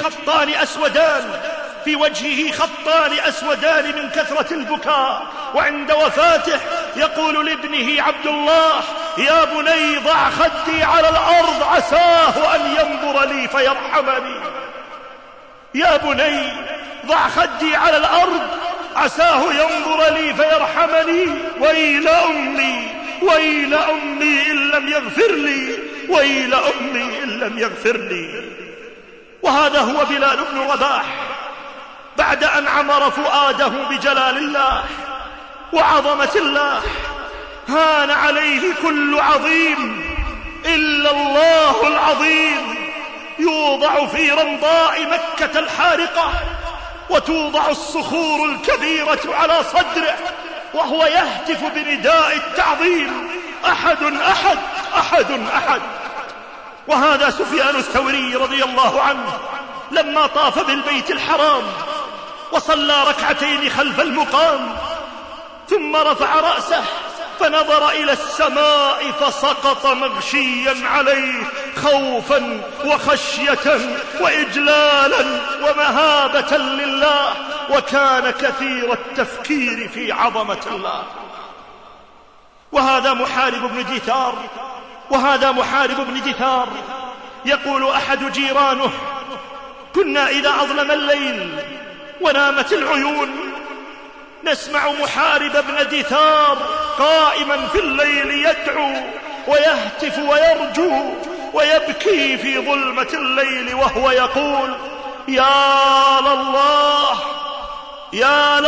خطان أسودان من كثرة البكاء، وعند وفاته يقول لابنه عبد الله: يا بني ضع خدي على الأرض عساه أن ينظر لي فيرحمني. يا بني ضع خدي على الأرض عساه ينظر لي فيرحمني، ويل أمي إن لم يغفر لي. وهذا هو بلال بن رباح، بعد أن عمر فؤاده بجلال الله وعظمة الله هان عليه كل عظيم إلا الله العظيم. يوضع في رمضاء مكة الحارقة وتوضع الصخور الكبيرة على صدره وهو يهتف بنداء التعظيم: أحد أحد أحد أحد. وهذا سفيان الثوري رضي الله عنه لما طاف بالبيت الحرام وصلى ركعتين خلف المقام، ثم رفع رأسه فنظر إلى السماء فسقط مغشيا عليه خوفا وخشية وإجلالا ومهابة لله، وكان كثير التفكير في عظمة الله. وهذا محارب بن دثار يقول أحد جيرانه: كنا إذا أظلم الليل ونامت العيون نسمع محارب بن دثار قائما في الليل يدعو ويهتف ويرجو ويبكي في ظلمة الليل وهو يقول: يا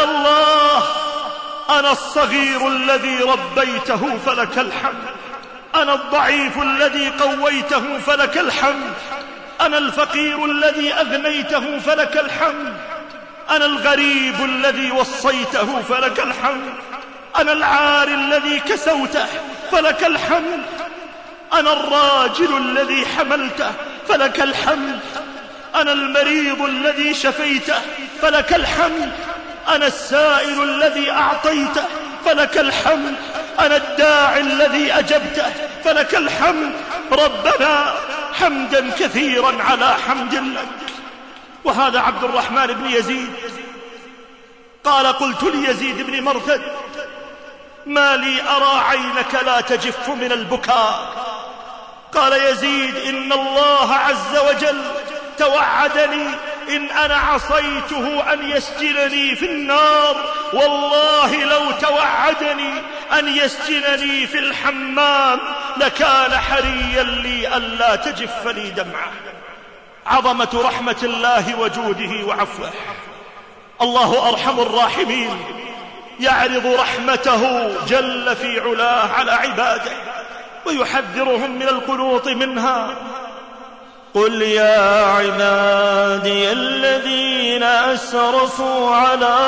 لله، أنا الصغير الذي ربيته فلك الحمد، أنا الضعيف الذي قويته فلك الحمد، أنا الفقير الذي أغنيته فلك الحمد، أنا الغريب الذي وصيته فلك الحمد، أنا العار الذي كسوته فلك الحمد، أنا الراجل الذي حملته فلك الحمد، أنا المريض الذي شفيته فلك الحمد، أنا السائل الذي أعطيته فلك الحمد، أنا الداعي الذي أجبته فلك الحمد. ربنا حمدا كثيرا على حمد لك. وهذا عبد الرحمن بن يزيد قال: قلت ليزيد بن مرثد: ما لي أرى عينك لا تجف من البكاء؟ قال يزيد: إن الله عز وجل توعدني إن أنا عصيته أن يسجنني في النار، والله لو توعدني أن يسجنني في الحمام لكان حريا لي ألا تجف لي دمعة. عظمة رحمة الله وجوده وعفوه. الله أرحم الراحمين يعرض رحمته جل في علاه على عباده ويحذرهم من القنوط منها. قل يا عبادي الذين أسرفوا على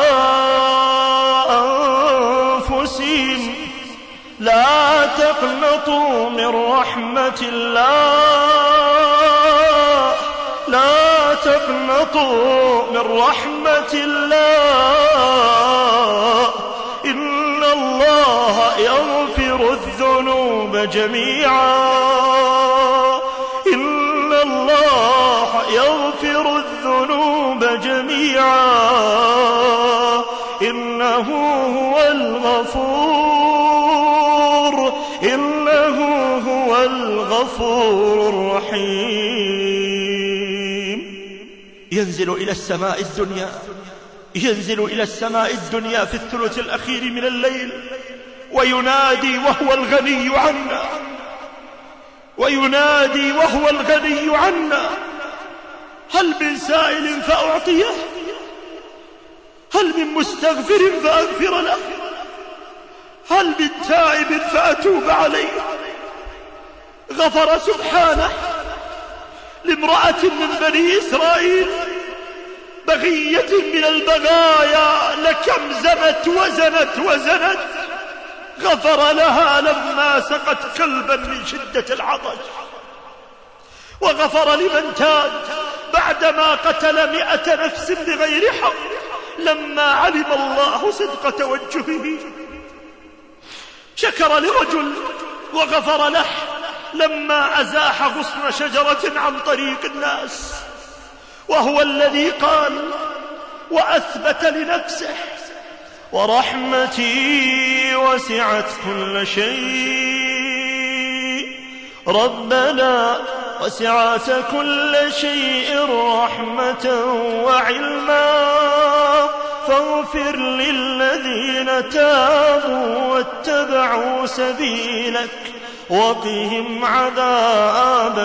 أنفسهم لا تقنطوا من رحمة الله، لا تقنطوا من رحمة الله، إن الله يغفر الذنوب جميعا، إن الله يغفر الذنوب جميعا، إنه هو الغفور، إنه هو الغفور الرحيم. ينزل إلى السماء الدنيا، ينزل إلى السماء الدنيا في الثلث الأخير من الليل وينادي وهو الغني عنا، وينادي وهو الغني عنا: هل من سائل فأعطيه؟ هل من مستغفر فأغفر له؟ هل من تائب فأتوب عليه؟ غفر سبحانه لامرأة من بني إسرائيل بغية من البغايا لكم زنت وزنت، غفر لها لما سقت كلبا من شدة العطش، وغفر لمن تاب بعدما قتل 100 نفس بغير حق لما علم الله صدق توجهه. شكر لرجل وغفر له لما أزاح غصن شجرة عن طريق الناس، وهو الذي قال وأثبت لنفسه: ورحمتي وسعت كل شيء، ربنا وسعت كل شيء رحمة وعلما، فاغفر للذين تابوا واتبعوا سبيلك وقهم عذاب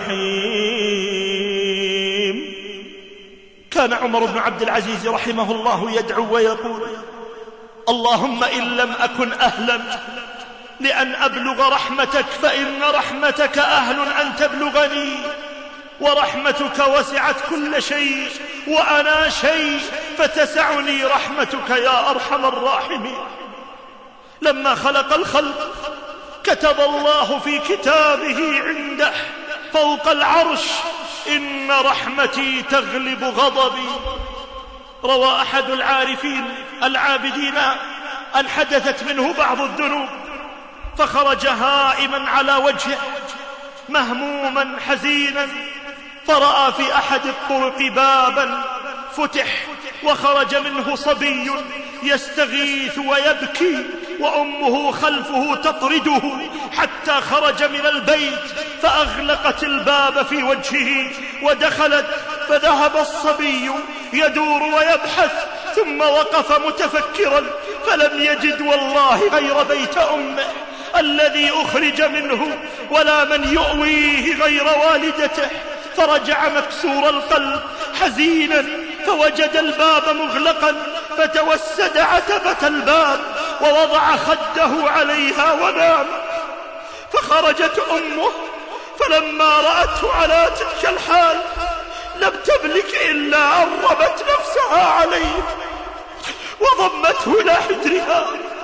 الجحيم. كان عمر بن عبد العزيز رحمه الله يدعو ويقول: اللهم إن لم أكن أهلا لأن أبلغ رحمتك فإن رحمتك أهل أن تبلغني، ورحمتك وسعت كل شيء وأنا شيء فتسعني رحمتك يا أرحم الراحمين. لما خلق الخلق كتب الله في كتابه عنده فوق العرش: إن رحمتي تغلب غضبي. روى أحد العارفين العابدين أن حدثت منه بعض الذنوب فخرج هائما على وجهه مهموما حزينا، فرأى في أحد الطرق بابا فتح وخرج منه صبي يستغيث ويبكي وأمه خلفه تطرده حتى خرج من البيت فأغلقت الباب في وجهه ودخلت، فذهب الصبي يدور ويبحث ثم وقف متفكرا فلم يجد والله غير بيت أمه الذي أخرج منه ولا من يؤويه غير والدته، فرجع مكسور القلب حزينا فوجد الباب مغلقا فتوسد عتبة الباب ووضع خده عليها ونام، فخرجت أمه، فلما رأته على تلك الحال لم تملك إلا أن رمت نفسها عليه وضمته إلى حجرها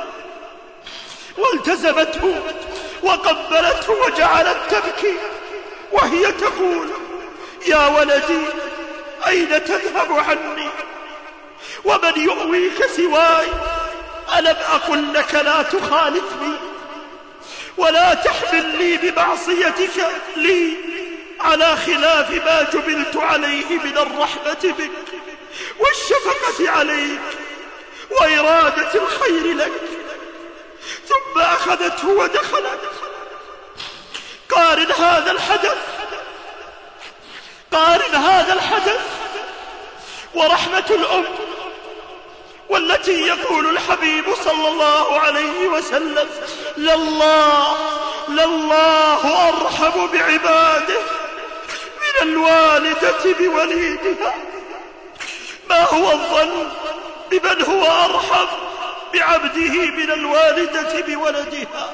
والتزمته وقبلته وجعلت تبكي وهي تقول: يا ولدي أين تذهب عني ومن يؤويك سواي؟ ألم أقل لك لا تخالفني ولا تحملني بمعصيتك لي على خلاف ما جبلت عليه من الرحمة بك والشفقة عليك وإرادة الخير لك. ثم أخذته ودخلت. قارن هذا الحدث ورحمة الأم، والتي يقول الحبيب صلى الله عليه وسلم: لله أرحم بعباده من الوالدة بوليدها. ما هو الظن بمن هو أرحم بعبده من الوالدة بولدها؟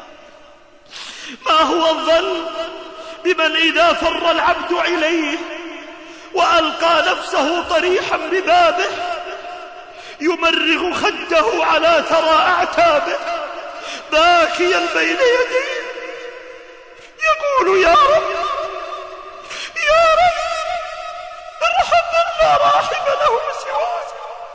ما هو الظن بمن إذا فر العبد إليه وألقى نفسه طريحا ببابه يمرغ خده على ثرى أعتابه باكيا بين يديه يقول: يا رب ارحم من لا راحم له سواك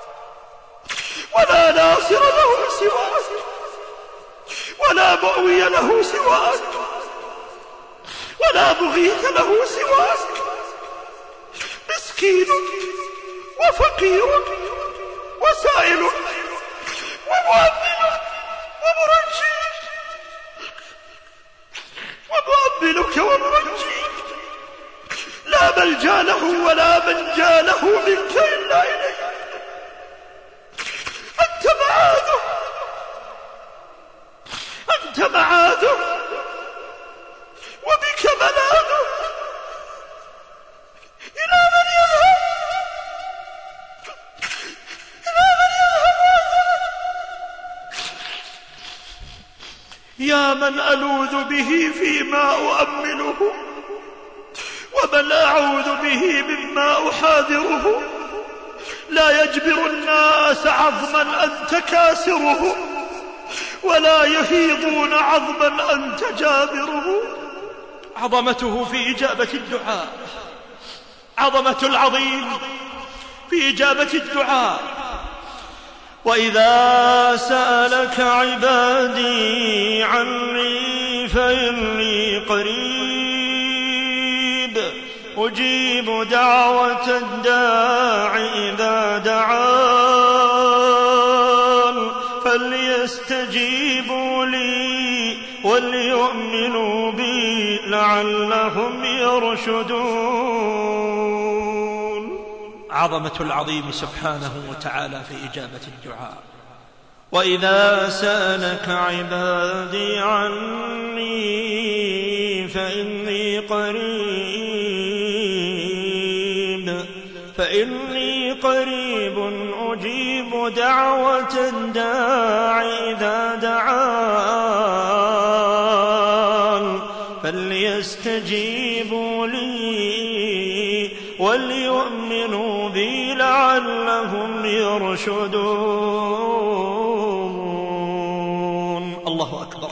ولا ناصر له سواك ولا مؤوي له سواك ولا مغيث له سواك. مسكينك وفقيرك وسائلك ومؤملك ومرجيك لا ملجا له ولا منجا له منك إلا إليك. أنت معاذه وبك ملاذه. إلى من يذهب يا من ألوذ به فيما أؤمله ومن أعوذ به مما أحاذره. لا يجبر الناس عظما أنت كاسره ولا يهيضون عظما أنت جابره. عظمته في إجابة الدعاء، عظمة العظيم في إجابة الدعاء. وإذا سألك عبادي عني فإني قريب أجيب دعوة الداع إذا دعان فليستجيبوا لي وليؤمنوا بي لعلهم يرشدون. عظمة العظيم سبحانه وتعالى في إجابة الدعاء. وإذا سألك عبادي عني فإني قريب أجيب دعوة الداع إذا دعان فليستجيبوا لي وليؤمنوا بي لعلهم يرشدون. الله أكبر.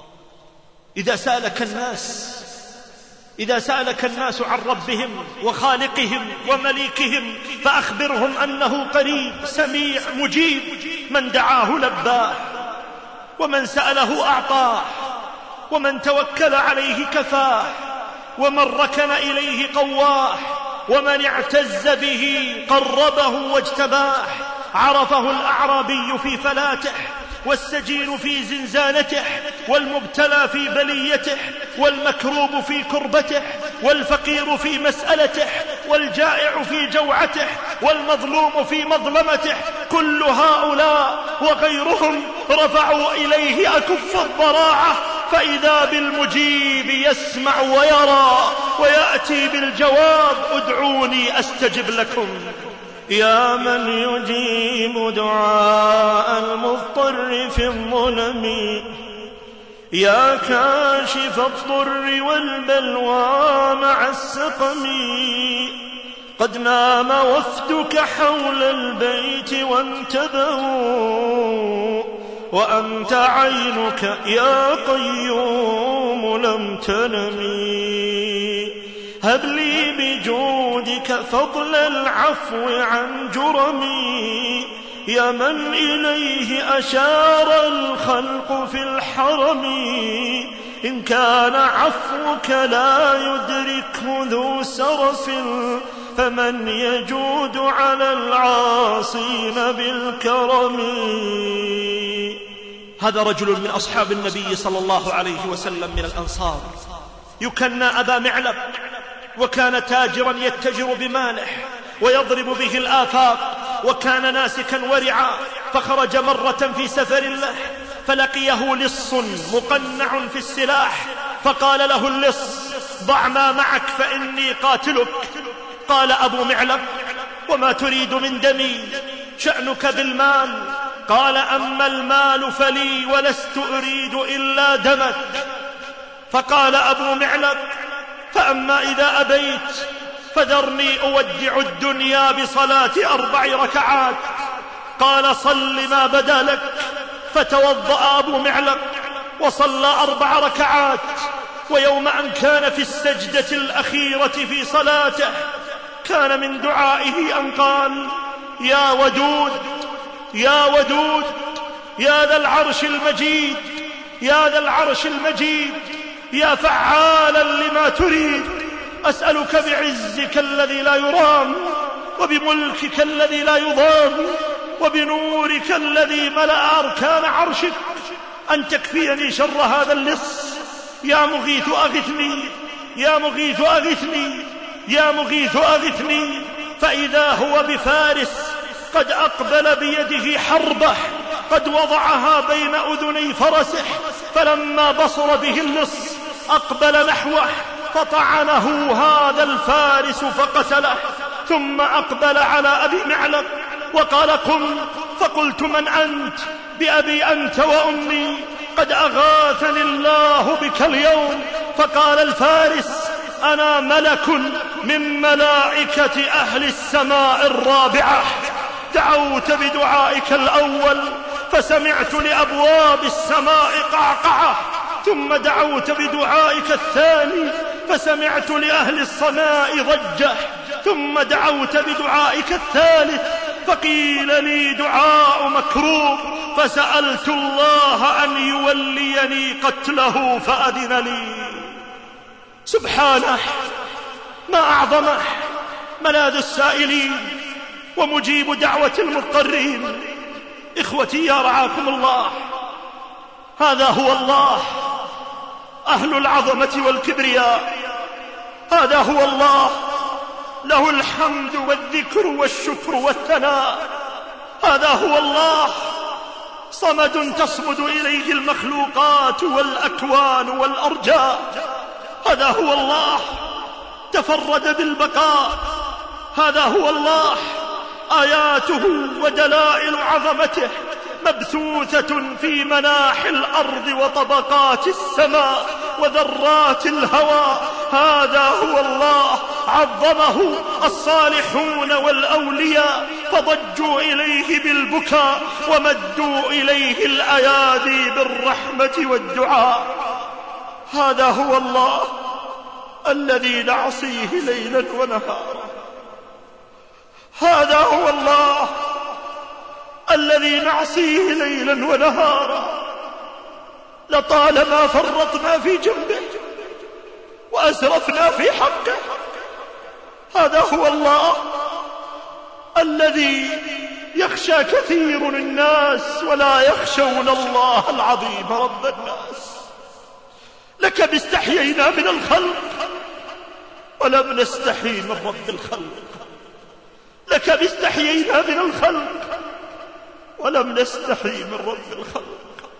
إذا سألك الناس عن ربهم وخالقهم ومليكهم فأخبرهم أنه قريب سميع مجيب، من دعاه لباه ومن سأله أعطاه ومن توكل عليه كفاه ومن ركن إليه قواه ومن اعتز به قربه واجتباه. عرفه الأعرابي في فلاته والسجين في زنزانته والمبتلى في بليته والمكروب في كربته والفقير في مسألته والجائع في جوعته والمظلوم في مظلمته. كل هؤلاء وغيرهم رفعوا إليه أكف الضراعة، فإذا بالمجيب يسمع ويرى ويأتي بالجواب: ادعوني أستجب لكم. يا من يجيب دعاء المضطر في الظلم يا كاشف الضر والبلوى مع السقم قد نام وفدك حول البيت وانتبهوا وأنت عينك يا قيوم لم تنمي هب لي بجودك فضل العفو عن جرمي يا من إليه أشار الخلق في الحرم إن كان عفوك لا يدركه ذو سرف فمن يجود على العاصين بالكرم. هذا رجل من أصحاب النبي صلى الله عليه وسلم من الأنصار يكنى أبا معلب، وكان تاجرا يتجر بماله ويضرب به الآفاق، وكان ناسكا ورعا. فخرج مرة في سفر له فلقيه لص مقنع في السلاح، فقال له اللص ضع ما معك فإني قاتلك. قال أبو معلب وما تريد من دمي؟ شأنك بالمال. قال أما المال فلي ولست أريد إلا دمك. فقال أبو معلب فأما إذا أبيت فذرني أودع الدنيا بصلاة 4 ركعات. قال صل ما بدا لك. فتوضأ أبو معلب وصلى 4 ركعات. ويوم أن كان في السجدة الأخيرة في صلاته كان من دعائه أن قال يا ودود يا ودود يا ذا العرش المجيد يا ذا العرش المجيد يا فعالا لما تريد أسألك بعزك الذي لا يرام وبملكك الذي لا يضام وبنورك الذي ملأ أركان عرشك أن تكفيني شر هذا اللص. يا مغيث أغثني يا مغيث أغثني يا مغيث أغثني. فإذا هو بفارس قد أقبل بيده حربة قد وضعها بين أذني فرسه، فلما بصر به اللص أقبل نحوه فطعنه هذا الفارس فقتله. ثم أقبل على أبي معلب وقال قم. فقلت من أنت؟ بأبي أنت وأمي قد أغاثني الله بك اليوم. فقال الفارس أنا ملك من ملائكة أهل السماء الرابعة، دعوت بدعائك الأول فسمعت لأبواب السماء قعقعة، ثم دعوت بدعائك الثاني فسمعت لأهل السماء ضجة، ثم دعوت بدعائك الثالث فقيل لي دعاء مكروب، فسألت الله أن يوليني قتله فأذن لي. سبحانه ما أعظمه، ملاذ السائلين ومجيب دعوة المضطرين. إخوتي يا رعاكم الله، هذا هو الله أهل العظمة والكبرياء، هذا هو الله له الحمد والذكر والشكر والثناء، هذا هو الله صمد تصمد إليه المخلوقات والأكوان والأرجاء، هذا هو الله تفرد بالبقاء، هذا هو الله آياته ودلائل عظمته مبثوثة في مناحي الأرض وطبقات السماء وذرات الهواء، هذا هو الله عظمه الصالحون والأولياء فضجوا إليه بالبكاء ومدوا إليه الأيادي بالرحمة والدعاء. هذا هو الله الذي نعصيه ليلا ونهارا، هذا هو الله الذي نعصيه ليلا ونهارا، لطالما فرطنا في جنبه وأسرفنا في حقه. هذا هو الله الذي يخشى كثير الناس ولا يخشون الله العظيم رب الناس. لك باستحيينا من الخلق ولم نستحي من رب الخلق، لك باستحيينا من الخلق ولم نستحي من رب الخلق.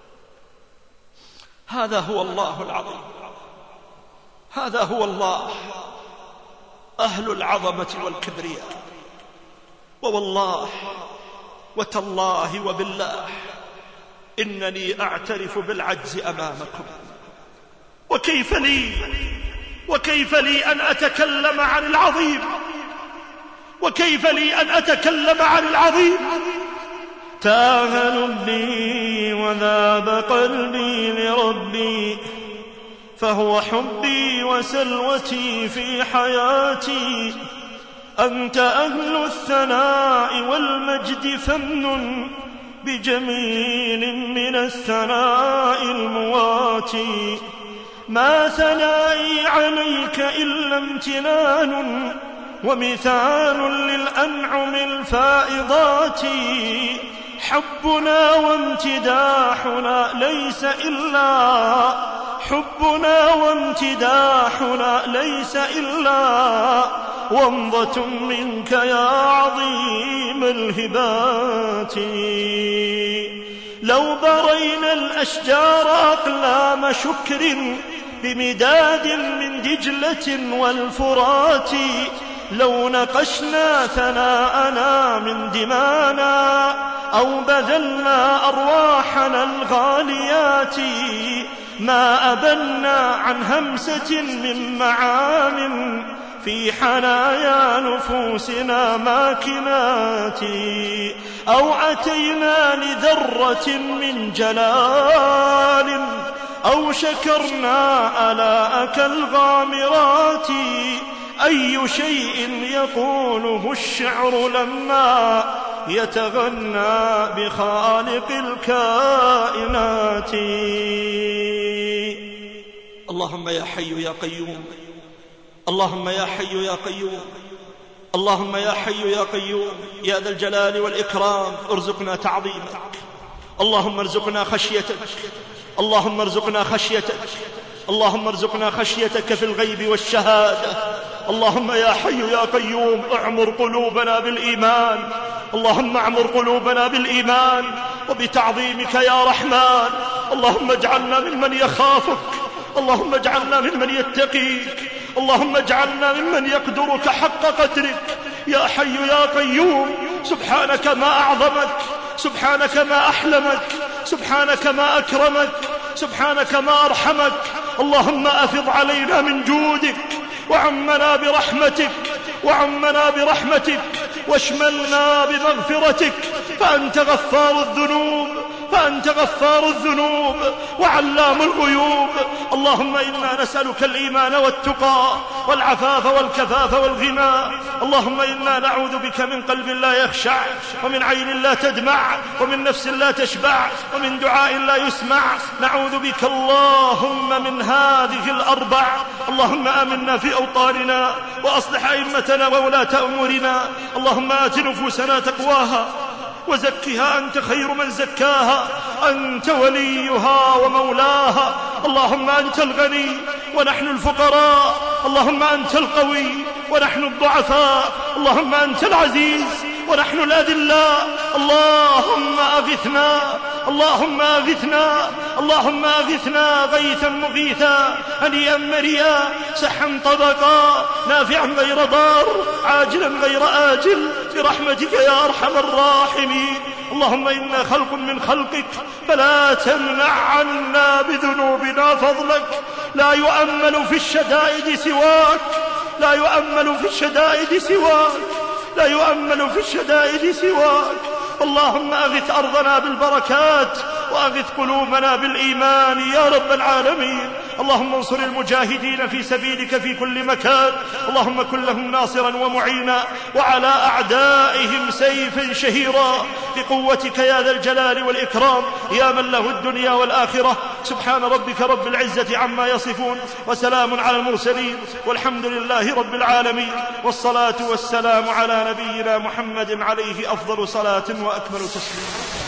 هذا هو الله العظيم، هذا هو الله أهل العظمة والكبرياء. ووالله وتالله وبالله إنني أعترف بالعجز أمامكم، وكيف لي أن أتكلم عن العظيم، وكيف لي أن أتكلم عن العظيم. تاه لبي وذاب قلبي لربي، فهو حبي وسلوتي في حياتي. أنت أهل الثناء والمجد، فمن بجميل من الثناء المواتي. ما ثنائي عليك إلا امتنان، ومثال للأنعم الفائضات. حبنا وامتداحنا ليس إلا ومضة منك يا عظيم الهبات. لو برينا الأشجار أقلام شكر بمداد من دجلة والفرات، لو نقشنا ثناءنا من دمانا أو بذلنا أرواحنا الغاليات، ما أبنا عن همسة من معان في حنايا نفوسنا ماكنات، أو أتينا لذرة من جلال، أو شكرنا آلاءك الغامرات. أي شيء يقوله الشعر لما يتغنى بخالق الكائنات. اللهم يا حي يا قيوم، اللهم يا حي يا قيوم، اللهم يا حي يا قيوم، يا ذا الجلال والإكرام، ارزقنا تعظيمك. اللهم ارزقنا خشيتك، اللهم ارزقنا خشيتك، اللهم ارزقنا خشيتك في الغيب والشهادة. اللهم يا حي يا قيوم اعمر قلوبنا بالإيمان، اللهم اعمر قلوبنا بالإيمان وبتعظيمك يا رحمن. اللهم اجعلنا ممن يخافك، اللهم اجعلنا ممن يتقيك، اللهم اجعلنا ممن يقدرك حق قدرك. يا حي يا قيوم، سبحانك ما أعظمك، سبحانك ما أحلمك، سبحانك ما أكرمك، سبحانك ما أرحمك. اللهم أفض علينا من جودك، وعمنا برحمتك، وعمنا برحمتك، واشملنا بمغفرتك، فأنت غفار الذنوب، فأنت غفار الذنوب وعلام الغيوب. اللهم إنا نسألك الإيمان والتقى والعفاف والكفاف والغنى. اللهم إنا نعوذ بك من قلب لا يخشع، ومن عين لا تدمع، ومن نفس لا تشبع، ومن دعاء لا يسمع. نعوذ بك اللهم من هذه الأربع. اللهم آمنا في أوطاننا، وأصلح أئمتنا وولاة أمورنا. اللهم آت نفوسنا تقواها، وزكها أنت خير من زكاها، أنت وليها ومولاها. اللهم أنت الغني ونحن الفقراء، اللهم أنت القوي ونحن الضعفاء، اللهم أنت العزيز ونحن الأذلاء. اللهم أغثنا، اللهم أغثنا، اللهم أغثنا غيثا مغيثا، هنيئا مريئا، سحا طبقا، نافعا غير ضار، عاجلا غير آجل، برحمتك يا أرحم الراحمين. اللهم إنا خلق من خلقك، فلا تمنع عنا بذنوبنا فضلك. لا يؤمل في الشدائد سواك، لا يؤمل في الشدائد سواك، لا يؤمل في الشدائد سواك. اللهم أغث أرضنا بالبركات، وأغث قلوبنا بالإيمان يا رب العالمين. اللهم انصر المجاهدين في سبيلك في كل مكان، اللهم كن لهم ناصرا ومعينا، وعلى أعدائهم سيفا شهيرا، بقوتك يا ذا الجلال والإكرام، يا من له الدنيا والآخرة. سبحان ربك رب العزة عما يصفون، وسلام على المرسلين، والحمد لله رب العالمين، والصلاة والسلام على نبينا محمد عليه أفضل صلاة وأكمل تسليم.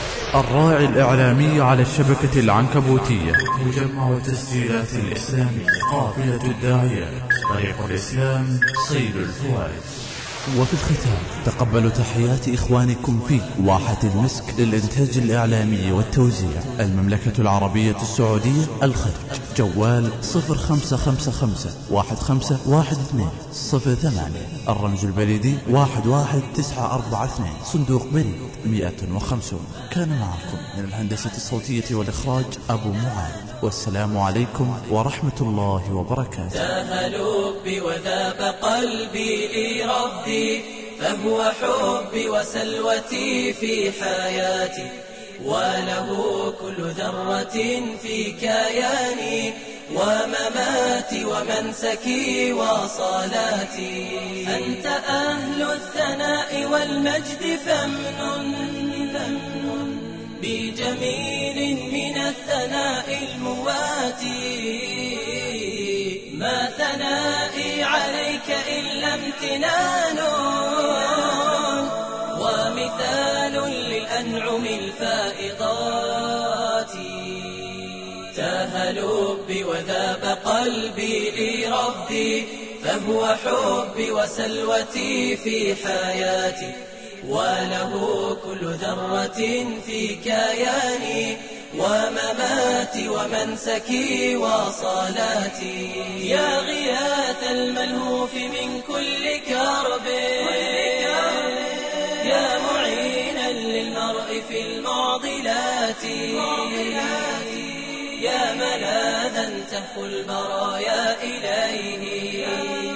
الراعي الإعلامي على الشبكة العنكبوتية، مجمع التسجيلات الإسلامية، قافلة الداعية، طريق الإسلام، صيد الفوائد. وفي الختام تقبلوا تحيات إخوانكم في واحة المسك للإنتاج الإعلامي والتوزيع، المملكة العربية السعودية، الخرج. جوال 0555-151208. الرمز البريدي 11942. صندوق بريد 150. كان معكم من الهندسة الصوتية والإخراج أبو معاذ، والسلام عليكم ورحمة الله وبركاته. تاه لبي وذاب قلبي لربي، فهو حبي وسلوتي في حياتي، وله كل ذرة في كياني، ومماتي ومنسكي وصلاتي. أنت أهل الثناء والمجد فامنن بجميل من الثناء المواتي. ما ثنائي عليك إلا امتنان، ومثال للأنعم الفائضات. تاه لبي وذاب قلبي لربي، فهو حبي وسلوتي في حياتي، وله كل ذرة في كياني، ومماتي ومنسكي وصلاتي. يا غياث الملهوف من كل كرب، يا معينا للمرء في المعضلات، يا ملاذا تهفو البرايا إليه،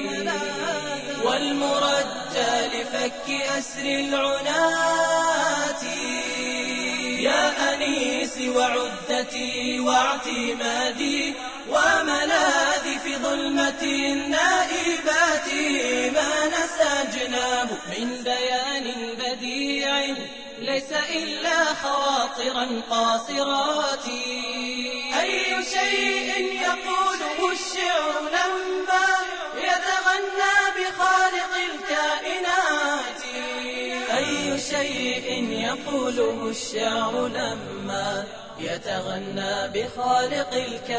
والمرجى لفك أسر العنات. يا أنيسي وعدتي واعتمادي، وملاذي في ظلمة النائبات. ما نسجناه من بيان بديع، ليس إلا خواطرا قاصرات. أي شيء يقوله الشعر لما يتغنى بخالق الكائنات. أي شيء يقوله الشعر لما يتغنى بخالق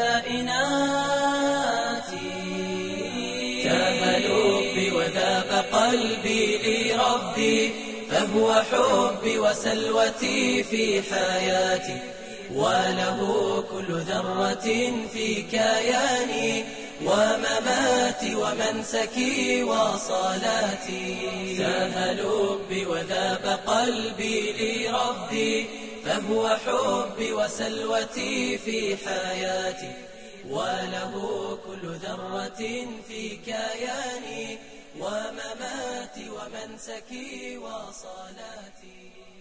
الكائنات. تاه لبي وذاب قلبي لربي، فهو حبي وسلوتي في حياتي، وله كل ذرة في كياني، ومماتي ومنسكي وصلاتي. تاه لبي وذاب قلبي لربي، فهو حبي وسلوتي في حياتي، وله كل ذرة في كياني، ومماتي ومنسكي وصلاتي.